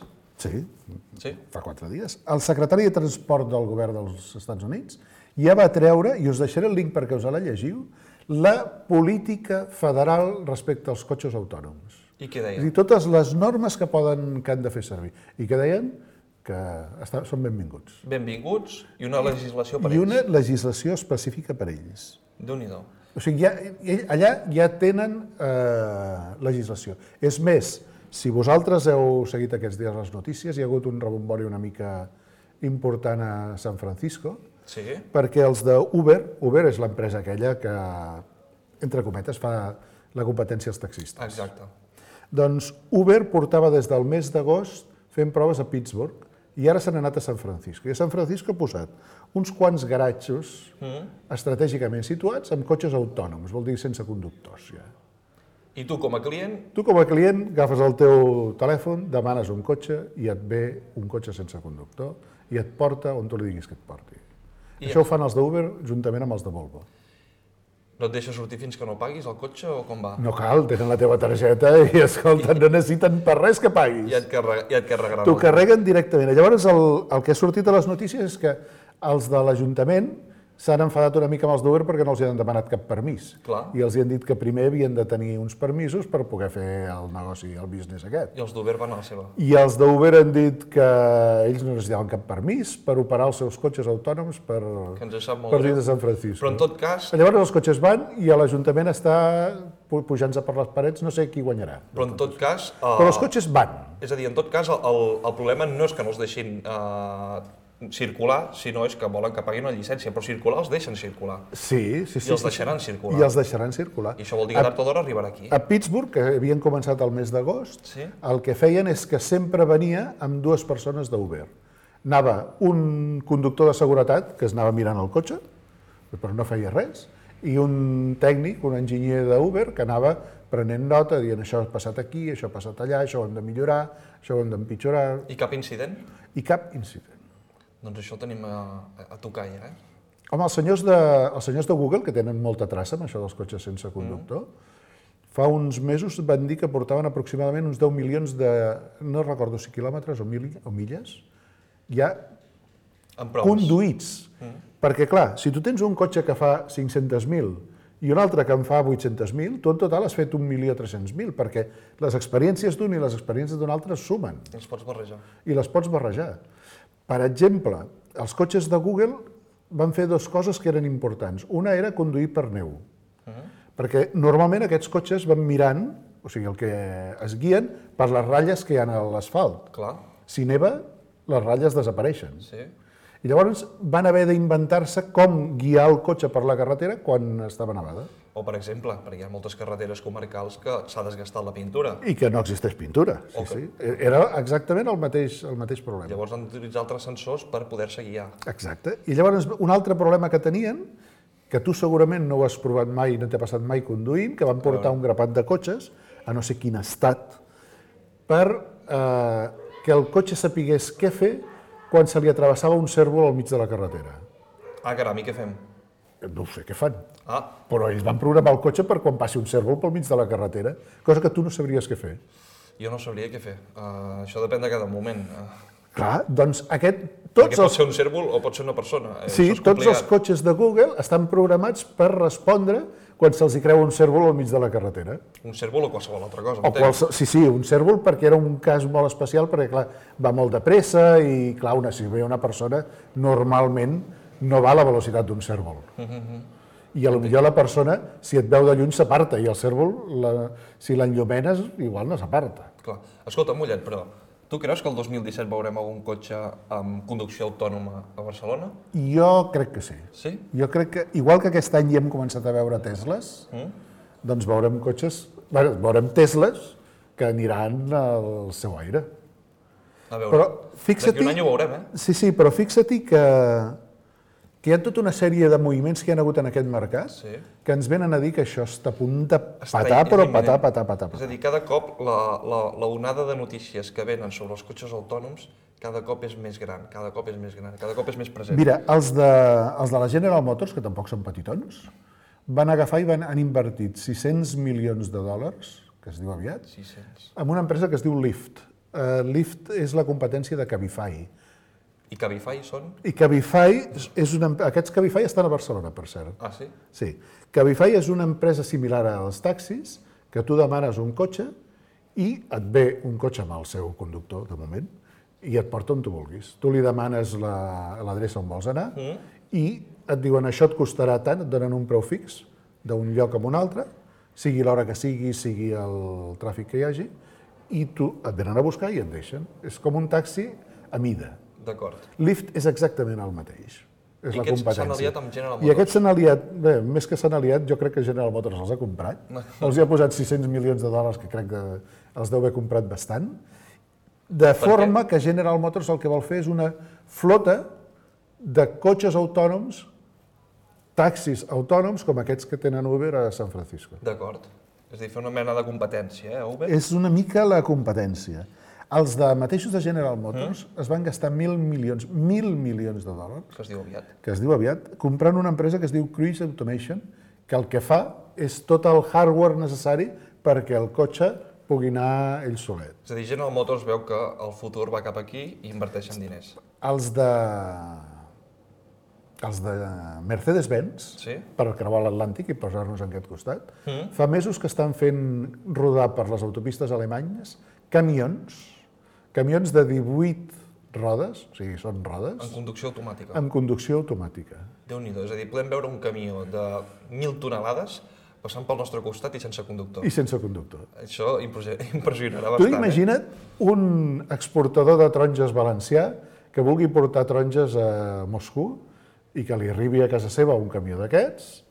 Sí, Sí? fa quatre dies. El secretari de Transport del govern dels Estats Units ja va treure, i us deixaré el link perquè us la llegiu, la política federal respecte als cotxes autònoms. I què deia? És a dir, totes les normes que poden que han de fer servir. I que deien que està, són benvinguts. Benvinguts i una legislació per I ells. una legislació específica per ells. Déu-n'hi-do. O sigui, ja, allà ja tenen eh, legislació. És més, si vosaltres heu seguit aquests dies les notícies, hi ha hagut un rebombori una mica important a San Francisco, Sí? perquè els d'Uber, Uber és l'empresa aquella que, entre cometes, fa la competència als taxistes. Exacte. Doncs Uber portava des del mes d'agost fent proves a Pittsburgh i ara s'han anat a San Francisco. I a San Francisco ha posat uns quants garatges mm. estratègicament situats amb cotxes autònoms, vol dir sense conductors ja. I tu, com a client, Tu com a client agafes el teu telèfon, demanes un cotxe i et ve un cotxe sense conductor i et porta on tu li diguis que et porti. I Això ho fan els d'Uber juntament amb els de Volvo. no et deixa sortir fins que no paguis el cotxe o com va? No cal, tenen la teva targeta i, escolta, no necessiten per res que paguis. Ja et, carrega, ja et carregaran. T'ho el- carreguen directament. Llavors, el, el que ha sortit a les notícies és que els de l'Ajuntament s'han enfadat una mica amb els d'Uber perquè no els hi han demanat cap permís. Clar. I els hi han dit que primer havien de tenir uns permisos per poder fer el negoci, el business aquest. I els d'Uber van a la seva. I els d'Uber han dit que ells no necessitaven cap permís per operar els seus cotxes autònoms per, Que ens sap molt per greu. dins de San Francisco. Però en tot cas, Llavors els cotxes van i a l'Ajuntament està pu- pujant-se per les parets, no sé qui guanyarà. però en tot cas... eh, Però els cotxes van. És a dir, en tot cas, el, el problema no és que no els deixin eh, circular, sinó és que volen que paguin una llicència, però circular els deixen circular. Sí, sí, sí. I els sí, deixaran sí. circular. I els deixaran circular. I això vol dir que tard o d'hora arribarà aquí. A Pittsburgh, que havien començat el mes d'agost, Sí. el que feien és que sempre venia amb dues persones d'Uber. Anava un conductor de seguretat, que es anava mirant el cotxe, però no feia res, i un tècnic, un enginyer d'Uber, que anava prenent nota, dient això ha passat aquí, això ha passat allà, això ho hem de millorar, això ho hem d'empitjorar, I cap incident? i cap incident. Doncs això ho tenim a, a tocar ja, eh? Home, els senyors, de, els senyors de Google, que tenen molta traça amb això dels cotxes sense conductor, mm. fa uns mesos van dir que portaven aproximadament uns deu milions de, no recordo si quilòmetres o, mil, o milles, ja En proves. conduïts. Mm. Perquè, clar, si tu tens un cotxe que fa cinc-cents mil i un altre que en fa vuit-cents mil, tu en total has fet un milió tres-cents mil, perquè les experiències d'un i les experiències d'un altre es sumen Els pots barrejar. i les pots barrejar. Per exemple, els cotxes de Google van fer dues coses que eren importants. Una era conduir per neu, perquè normalment aquests cotxes van mirant, o sigui, el que es guien, per les ratlles que hi ha a l'asfalt. Clar, Si neva, les ratlles desapareixen. sí. I llavors van haver d'inventar-se com guiar el cotxe per la carretera quan estava nevada. O, per exemple, perquè hi ha moltes carreteres comarcals que s'ha desgastat la pintura. I que no existeix pintura. Sí, Ok. sí. Era exactament el mateix, el mateix problema. Llavors han d'utilitzar altres sensors per poder-se guiar. Exacte. I llavors un altre problema que tenien, que tu segurament no ho has provat mai, no t'ha passat mai conduint, que van portar un grapat de cotxes, a no sé quin estat, per eh, que el cotxe sapigués què fer quan se li atravessava un cérvol al mig de la carretera. Ah, caram, i què fem? No ho sé què fan, Ah, però ells van programar el cotxe per quan passi un cérvol pel mig de la carretera, cosa que tu no sabries què fer. jo no sabria què fer. Uh, això depèn de cada moment. Uh, Clar, doncs aquest, perquè tots pot els, ser un cèrvol o pot ser una persona. Eh, sí, això és tots els complicat. cotxes de Google estan programats per respondre quan se'ls hi creu un cérvol al mig de la carretera. Un cèrvol o qualsevol altra cosa. O entenc? qualse... Sí, sí, un cérvol perquè era un cas molt especial perquè, clar, va molt de pressa i, clar, una, si ve una persona, normalment no va a la velocitat d'un cérvol. I potser la persona, si et veu de lluny, s'aparta, i el cérvol, la... si l'enllumenes, igual no s'aparta. Clar. Escolta, Mollet, però tu creus que el dos mil disset veurem algun cotxe amb conducció autònoma a Barcelona? Jo crec que sí. Sí? Jo crec que, igual que aquest any ja hem començat a veure Tesles, Mm? doncs veurem cotxes, bueno, veurem Tesles que aniran al seu aire. A veure, Però fixa't... d'aquí un any ho veurem, eh? Sí, sí, però fixa't que, que hi ha tota una sèrie de moviments que hi ha hagut en aquest mercat Sí. que ens venen a dir que això està a punt de Està- patar, és però imminent. patar, patar, patar, És a patar. dir, cada cop la, la, la onada de notícies que venen sobre els cotxes autònoms cada cop és més gran, cada cop és més gran, cada cop és més present. Mira, els de, els de la General Motors, que tampoc són petitons, van agafar i van, han invertit sis-cents milions de dòlars, que es diu aviat, sis-cents. en una empresa que es diu Lyft. Uh, Lyft és la competència de Cabify. I Cabify són? I Cabify, és una, aquests Cabify estan a Barcelona, per cert. Ah, sí? Sí. Cabify és una empresa similar als taxis, que tu demanes un cotxe i et ve un cotxe amb el seu conductor, de moment, i et porta on tu vulguis. Tu li demanes l'adreça on vols anar mm. i et diuen això et costarà tant, et donen un preu fix d'un lloc a un altre, sigui l'hora que sigui, sigui el tràfic que hi hagi, i tu et venen a buscar i et deixen. És com un taxi a mida. D'acord. Lyft és exactament el mateix. És I la aquests competència. s'han aliat amb General Motors? I aquests s'han aliat, bé, més que s'han aliat, jo crec que General Motors els ha comprat. Els hi ha posat sis-cents milions de dòlars, que crec que els deu haver comprat bastant. De forma que General Motors el que vol fer és una flota de cotxes autònoms, taxis autònoms, com aquests que tenen Uber a San Francisco. D'acord. És a dir, fer una mena de competència, eh, Uber? És una mica la competència. Els de mateixos de General Motors mm. es van gastar mil milions, mil milions de dòlars, que es diu aviat, que es diu aviat, comprant una empresa que es diu Cruise Automation, que el que fa és tot el hardware necessari perquè el cotxe pugui anar ell solet. És a dir, General Motors veu que el futur va cap aquí i inverteixen diners. Els de... els de Mercedes-Benz, sí? per creuar l'Atlàntic i posar-nos en aquest costat, mm. fa mesos que estan fent rodar per les autopistes alemanyes camions, camions de divuit rodes, o sigui, són rodes... En conducció automàtica. En conducció automàtica. Déu-n'hi-do, és a dir, podem veure un camió de mil tonelades passant pel nostre costat i sense conductor. I sense conductor. Això impressionarà bastant. Tu imagina't eh? un exportador de taronges valencià que vulgui portar taronges a Moscou i que li arribi a casa seva un camió d'aquests.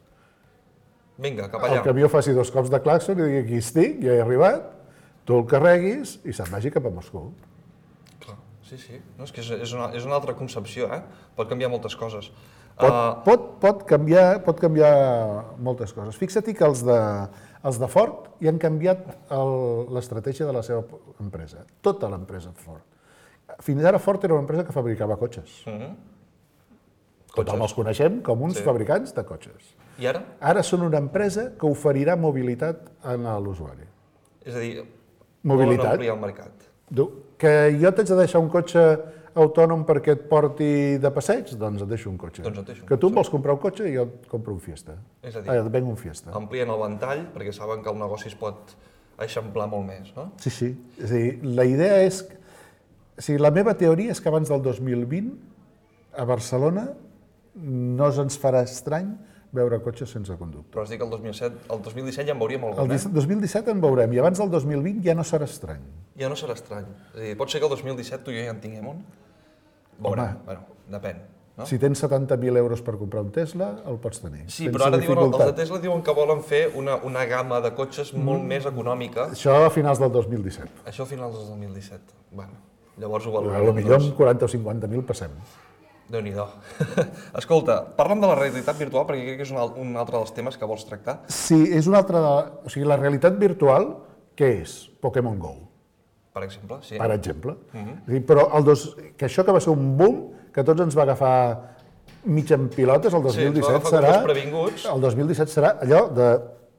Vinga, cap allà. El camió faci dos cops de clàxon i digui aquí estic, ja he arribat, tu el carreguis i se'n vagi cap a Moscou. Clar, sí, sí. No, és que és, és, una, és una altra concepció, eh? Pot canviar moltes coses. Pot, uh... pot, pot, canviar, pot canviar moltes coses. Fixa't que els de, els de Ford hi han canviat l'estratègia de la seva empresa, tota l'empresa Ford. Fins ara Ford era una empresa que fabricava cotxes. Mm-hmm. Tothom els coneixem com uns sí. fabricants de cotxes. I ara? Ara són una empresa que oferirà mobilitat a l'usuari. És a dir, mobilitat. Volen ampliar el mercat. Que jo t'haig de deixar un cotxe autònom perquè et porti de passeig? Doncs et deixo un cotxe. Doncs et deixo un que tu em cotxe. vols comprar un cotxe i jo et compro un Fiesta. És a dir, ah, et venc un Fiesta. Amplien el ventall perquè saben que el negoci es pot eixamplar molt més, no? Sí, sí. És a dir, la idea és... O sigui, la meva teoria és que abans del dos mil vint a Barcelona no ens farà estrany veure cotxes sense conductor. Però has dit que el dos mil set, el dos mil disset ja en veuríem algun, eh? El dos mil disset en veurem, i abans del dos mil vint ja no serà estrany. Ja no serà estrany. És a dir, pot ser que el dos mil disset tu i jo ja en tinguem un? Veurem, bueno, depèn. No? Si tens setanta mil euros per comprar un Tesla, el pots tenir. Sí, però ara diuen, els de Tesla diuen que volen fer una, una gamma de cotxes molt mm. més econòmica. Això a finals del dos mil disset. Això a finals del dos mil disset. Bueno, llavors ho valorem. Potser amb quaranta o cinquanta mil passem. Déu-n'hi-do. Escolta, parla'm de la realitat virtual, perquè crec que és un, un altre dels temes que vols tractar. Sí, és un altre... De... O sigui, la realitat virtual, què és? Pokémon Go. Per exemple, sí. Per exemple. Mm-hmm. Però el dos... que això que va ser un boom, que tots ens va agafar mig en pilotes, el dos mil disset sí, serà... previnguts. El dos mil disset serà allò de...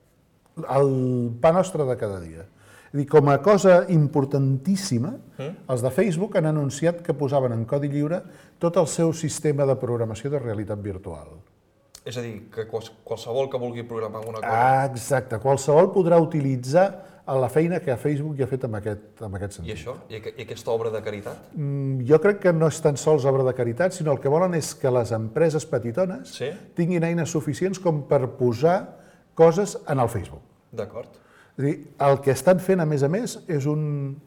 el pa nostre de cada dia. És dir, com a cosa importantíssima, mm. els de Facebook han anunciat que posaven en codi lliure tot el seu sistema de programació de realitat virtual. És a dir, que qualsevol que vulgui programar alguna cosa... Ah, exacte. Qualsevol podrà utilitzar la feina que Facebook ja ha fet en aquest, en aquest sentit. I això? I, I aquesta obra de caritat? Mm, jo crec que no és tan sols obra de caritat, sinó el que volen és que les empreses petitones sí? tinguin eines suficients com per posar coses en el Facebook. D'acord. És a dir, el que estan fent, a més a més, és un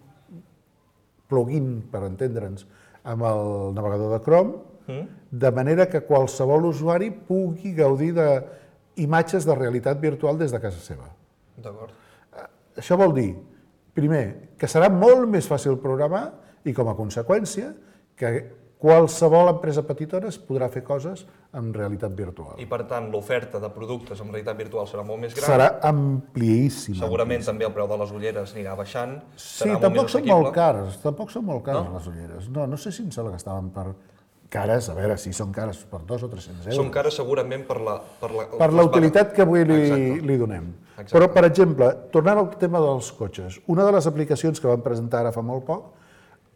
plugin, per entendre'ns, amb el navegador de Chrome, mm. de manera que qualsevol usuari pugui gaudir d'imatges de realitat virtual des de casa seva. D'acord. Això vol dir, primer, que serà molt més fàcil programar i, com a conseqüència, que qualsevol empresa petitona es podrà fer coses en realitat virtual. I, per tant, l'oferta de productes en realitat virtual serà molt més gran. Serà amplíssima. Segurament amplíssima. També el preu de les ulleres anirà baixant. Sí, tampoc són molt cares, tampoc són molt cares no? les ulleres. No, no sé si em sembla que estaven per cares, a veure si són cares per dos o tres-cents euros. Són cares segurament per la... Per la, per la utilitat que avui li, li donem. Exacte. Però, per exemple, tornant al tema dels cotxes, una de les aplicacions que van presentar ara fa molt poc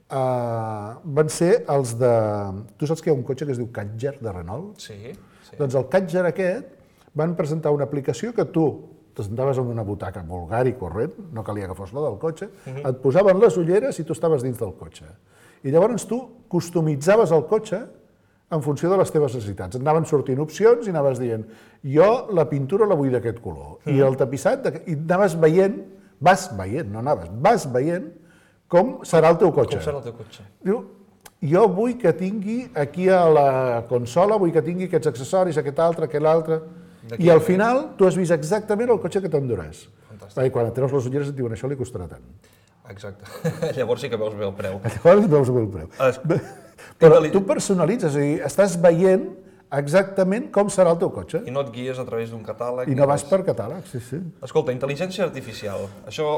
uh, van ser els de... Tu saps que hi ha un cotxe que es diu Kadjar, de Renault? Sí, sí. Doncs el Kadjar aquest van presentar una aplicació que tu t'assenaves en una butaca vulgar i corrent, no calia que fos la del cotxe, uh-huh. et posaven les ulleres i tu estaves dins del cotxe. I llavors tu customitzaves el cotxe en funció de les teves necessitats. Et anaven sortint opcions i anaves dient jo la pintura la vull d'aquest color, uh-huh. i el tapissat, de... i anaves veient, vas veient, no anaves, vas veient com serà el teu cotxe. Com serà el teu cotxe? Diu, jo vull que tingui aquí a la consola, vull que tingui aquests accessoris, aquest altre, aquest altre... I al final tu has vist exactament el cotxe que t'enduràs. Fantàstic. Quan et treus les ulleres et diuen això li costarà tant. Exacte. Llavors sí que veus bé el preu. Llavors veus bé el preu. Es... Però tu personalitzes, o sigui, estàs veient exactament com serà el teu cotxe. I no et guies a través d'un catàleg. I no vas per catàleg, sí, sí. Escolta, intel·ligència artificial, això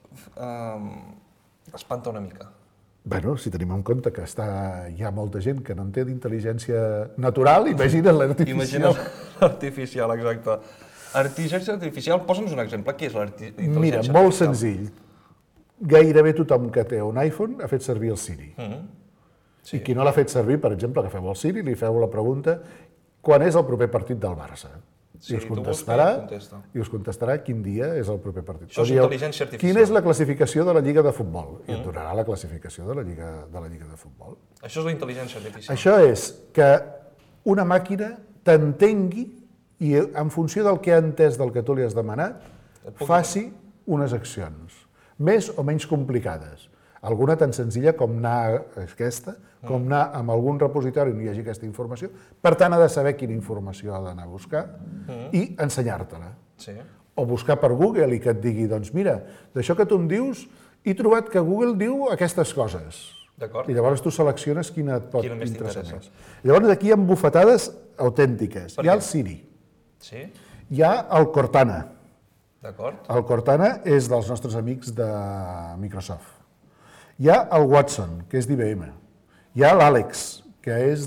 eh, espanta una mica. Bueno, si tenim en compte que està, hi ha molta gent que no en té d'intel·ligència natural, imagina't l'artificial. Imagina't l'artificial, exacte. Artificial artificial, posa'ns un exemple, què és l'intel·ligència artificial? Mira, molt senzill. Gairebé tothom que té un iPhone ha fet servir el Siri. Mm-hmm. Sí. I qui no l'ha fet servir, per exemple, que feu el Siri, li feu la pregunta quan és el proper partit del Barça. Sí, I us contestarà, i us contestarà quin dia és el proper partit. Això és intel·ligència artificial. Quina és la classificació de la Lliga de Futbol? I et donarà la classificació de la Lliga de, la Lliga de Futbol. Això és la intel·ligència artificial. Això és que una màquina t'entengui i en funció del que ha entès del que tu li has demanat, faci unes accions, més o menys complicades. Alguna tan senzilla com anar aquesta, com anar amb algun repositori on hi hagi aquesta informació, per tant ha de saber quina informació ha d'anar a buscar i ensenyar-te-la. Sí. O buscar per Google i que et digui, doncs mira, d'això que tu em dius, he trobat que Google diu aquestes coses. D'acord. I llavors tu selecciones quina et pot Quina més interessar t'interessa. més. Llavors aquí hi ha bufetades autèntiques. Per Hi ha què? el Siri, Sí, hi ha el Cortana. d'acord. El Cortana és dels nostres amics de Microsoft. Hi ha el Watson, que és d'I B M. Hi ha l'Àlex, que és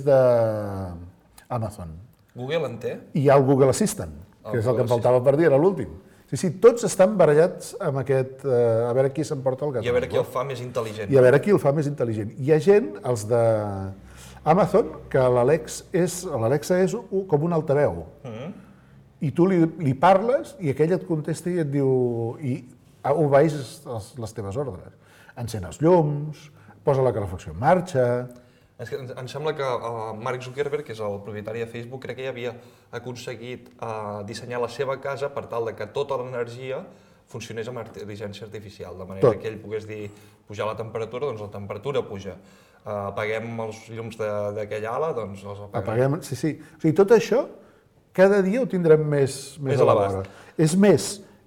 d'Amazon. Google en té? I hi ha el Google Assistant, que és el que em faltava per dir, era l'últim. Sí, sí, tots estan barallats amb aquest... Eh, a veure qui s'emporta el gat. I a veure qui el fa més intel·ligent. I a veure qui el fa més intel·ligent. Hi ha gent, els de Amazon, que l'Alex és, l'Alexa és un, com un altaveu. Mm-hmm. I tu li, li parles i aquell et contesta i et diu... I obeeix les, les teves ordres. Encén els llums, posa la calefacció en marxa... És que em sembla que uh, Mark Zuckerberg, que és el propietari de Facebook, crec que ja havia aconseguit uh, dissenyar la seva casa per tal de que tota l'energia funcionés amb intel·ligència artificial, de manera Tot. que ell pogués dir pujar la temperatura, doncs la temperatura puja. Uh, apaguem els llums d'aquella ala, doncs els apaguem. Apaguem, sí, sí. O sigui, tot això, cada dia ho tindrem més, més, Més a a la l'abast. vora. És més,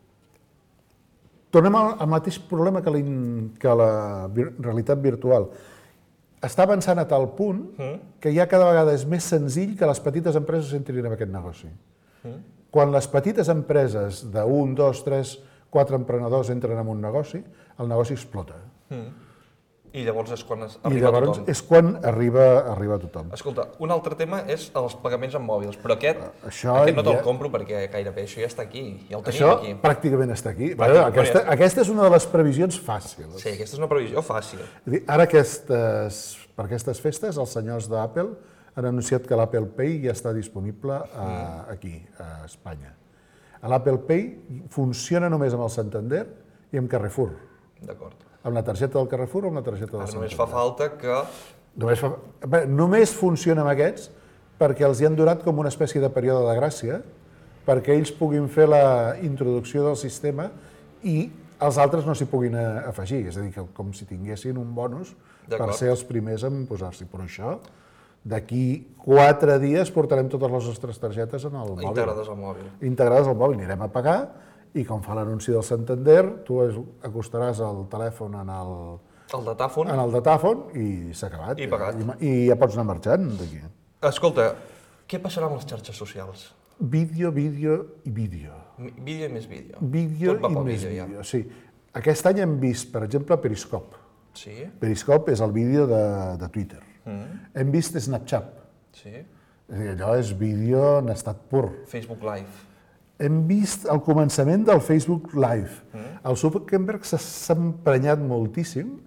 tornem al, al mateix problema que la, que la vir, realitat virtual. Està avançant a tal punt que ja cada vegada és més senzill que les petites empreses entrin en aquest negoci. Mm. Quan les petites empreses d'un, dos, tres, quatre emprenedors entren en un negoci, el negoci explota. Mm. I llavors és quan es I arriba llavors tothom. és quan arriba, arriba tothom. Escolta, un altre tema és els pagaments amb mòbils, però aquest, Això aquest no te'l ja- compro perquè gairebé això ja està aquí, ja el tenim Això aquí. pràcticament està aquí. Pràcticament Bueno, aquesta, ja està. aquesta és una de les previsions fàcils. Sí, aquesta és una previsió fàcil. És a dir, ara aquestes, per aquestes festes, els senyors d'Apple han anunciat que l'Apple Pay ja està disponible a, aquí, a Espanya. L'Apple Pay funciona només amb el Santander i amb Carrefour. D'acord. Amb la targeta del Carrefour o amb la targeta del Ara Santander. només fa falta que... Només, fa... Bé, només funciona amb aquests perquè els hi han donat com una espècie de període de gràcia perquè ells puguin fer la introducció del sistema i els altres no s'hi puguin afegir. És a dir, que com si tinguessin un bonus per D'acord. ser els primers en posar-s'hi. Però això, d'aquí quatre dies portarem totes les nostres targetes en el mòbil. integrades al mòbil. Integrades al mòbil. Anirem a pagar i com fa l'anunci del Santander, tu acostaràs el telèfon en el, El datàfon. en el datàfon i s'ha acabat. I pagat. I, I ja pots anar marxant d'aquí. Escolta, què passarà amb les xarxes socials? Vídeo, vídeo i vídeo. Mi- Vídeo i més vídeo. Vídeo Tot va i pel més vídeo, vídeo, sí. Aquest any hem vist, per exemple, Periscope. Sí? Periscope és el vídeo de, de Twitter. Mm. Hem vist Snapchat. Sí? És a dir, allò és vídeo en estat pur. Facebook Live. Hem vist el començament del Facebook Live. Mm. El Zuckerberg s'ha s'ha emprenyat moltíssim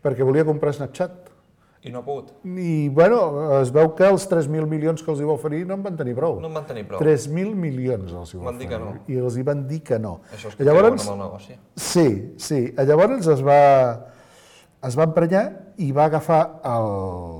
perquè volia comprar Snapchat. I no ha pogut. I, bueno, es veu que els tres mil milions que els hi va oferir no en van tenir prou. No en van tenir prou. tres mil milions els hi va Van dir oferir. que no. I els hi van dir que no. Això és que Llavors, creuen amb el negoci. sí, sí. Llavors es va, es va emprenyar i va agafar el...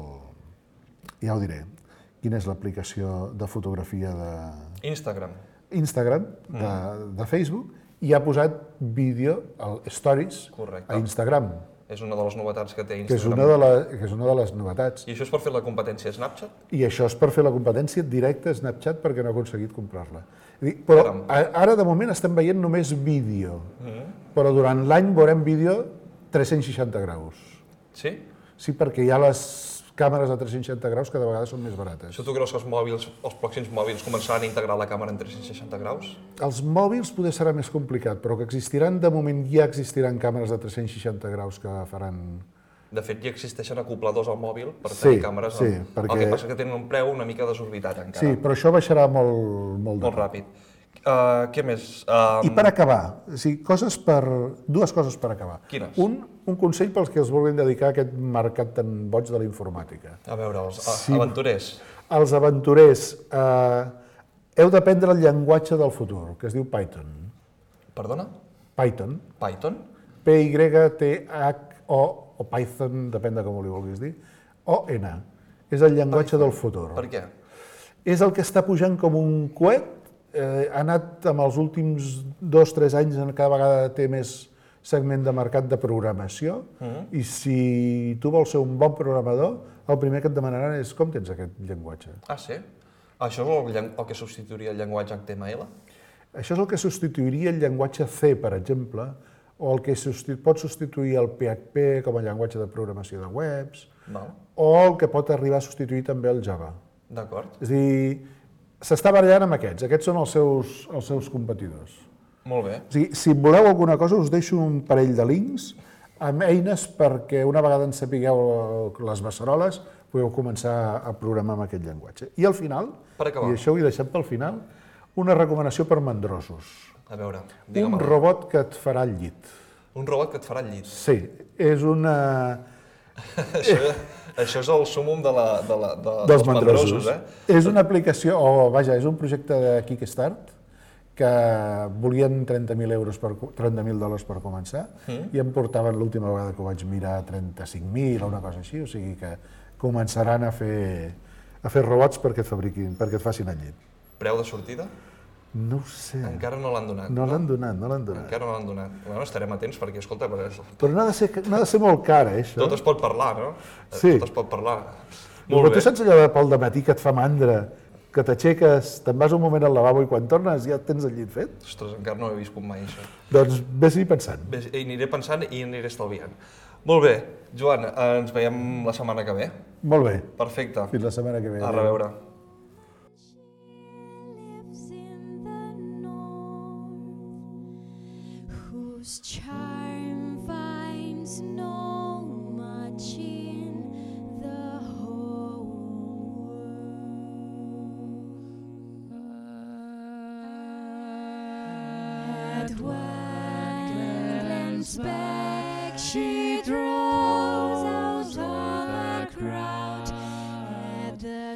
Ja ho diré. Quina és l'aplicació de fotografia de... Instagram. Instagram, de, de Facebook, i ha posat vídeo, el Stories, Correcte. a Instagram, És una de les novetats que té que és, Instagram. una de la, que és una de les novetats. I això és per fer la competència a Snapchat? I això és per fer la competència directa a Snapchat perquè no ha aconseguit comprar-la. Però Caram. a- ara, de moment, estem veient només vídeo, però durant l'any veurem vídeo tres-cents seixanta graus. Sí? Sí, perquè hi ha les càmeres de tres-cents seixanta graus que de vegades són més barates. Això tu creus que els mòbils, els pròxims mòbils començaran a integrar la càmera en tres-cents seixanta graus? Els mòbils poder serà més complicat, però que existiran, de moment ja existiran càmeres de tres-cents seixanta graus que faran... De fet, ja existeixen acopladors al mòbil per Sí, tenir càmeres. sí, amb... perquè- El que passa és que tenen un preu una mica desorbitat encara. Sí, però això baixarà molt, molt de Molt ràpid. Uh, què més? Uh, I per acabar, o sigui, coses per, dues coses per acabar. Quines? Un, un consell pels que es vulguin dedicar a aquest mercat tan boig de la informàtica. A veure, els a, Sí. aventurers. Els aventurers, eh, heu d'aprendre el llenguatge del futur, que es diu Python. Perdona? Python, Python? P Y T H O, o Python, depèn de com li vulguis dir, O N. És el llenguatge del futur. Per què? És el que està pujant com un coet, eh, ha anat amb els últims dos o tres anys, cada vegada té més segment de mercat de programació, Mm. i si tu vols ser un bon programador, el primer que et demanaran és com tens aquest llenguatge. Ah, sí? Això és el, llen- el que substituiria el llenguatge H T M L? Això és el que substituiria el llenguatge C, per exemple, o el que substitu pot substituir el P H P com a llenguatge de programació de webs, Val. o el que pot arribar a substituir també el Java. D'acord. És a dir, s'està barallant amb aquests. Aquests són els seus, els seus competidors. Molt bé. O sigui, si voleu alguna cosa, us deixo un parell de links amb eines perquè una vegada en sapigueu les beceroles, podeu començar a programar amb aquest llenguatge. I al final, Per acabar. i això ho he deixat pel final, una recomanació per mandrosos. A veure, Un digue'm. robot que et farà el llit. Un robot que et farà el llit. Sí, és una... això, això és el súmum de la, de la, de, dels mandrosos. eh? És una aplicació, o vaja, és un projecte de Kickstart que volien trenta mil euros per, trenta mil dòlars per començar, mm. i em portaven l'última vegada que ho vaig mirar trenta-cinc mil o una cosa així, o sigui que començaran a fer, a fer robots perquè et fabriquin, perquè et facin el llit. Preu de sortida? No ho sé. Encara no l'han donat. No l'han donat, no l'han donat. Encara no l'han donat. Bueno, estarem atents perquè, escolta, però és... Però no ha de ser, no ha de ser molt car, eh, això. tot es pot parlar, no? Sí. Tot es pot parlar. Però Molt tu bé. saps allò de pel dematí que et fa mandra, que t'aixeques, te'n vas un moment al lavabo i quan tornes ja tens el llit fet? Ostres, encara no ho he viscut mai, això. Doncs vés-hi pensant. Bé, hi aniré pensant i aniré estalviant. Molt bé, Joan, ens veiem la setmana que ve. Molt bé. Perfecte. Fins la setmana que ve. A reveure. Lives in the north, whose charm finds no match in the whole world. At one glance back, she draws out of the crowd. At the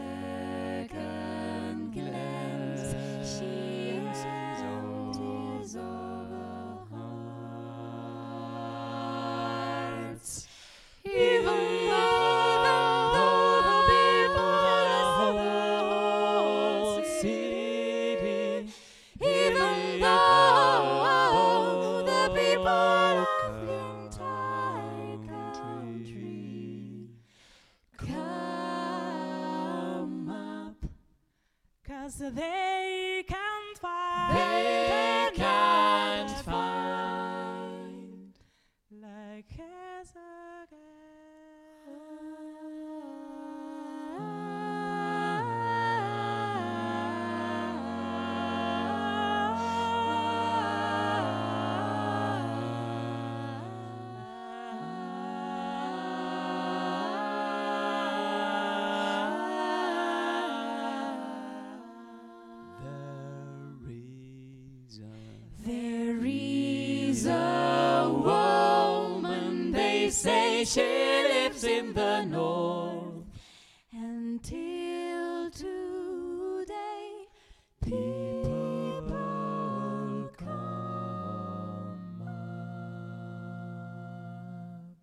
second glance, she empties all the hearts. Even though the people of the whole city, even though the people of the entire country come up, 'cause they can't find, they can't find like as a There is a woman, they say. say she lives in the north. Until today, people come up.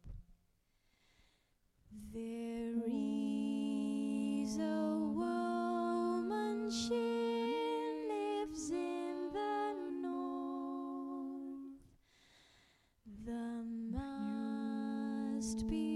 There is a woman, she lives in the north. The must be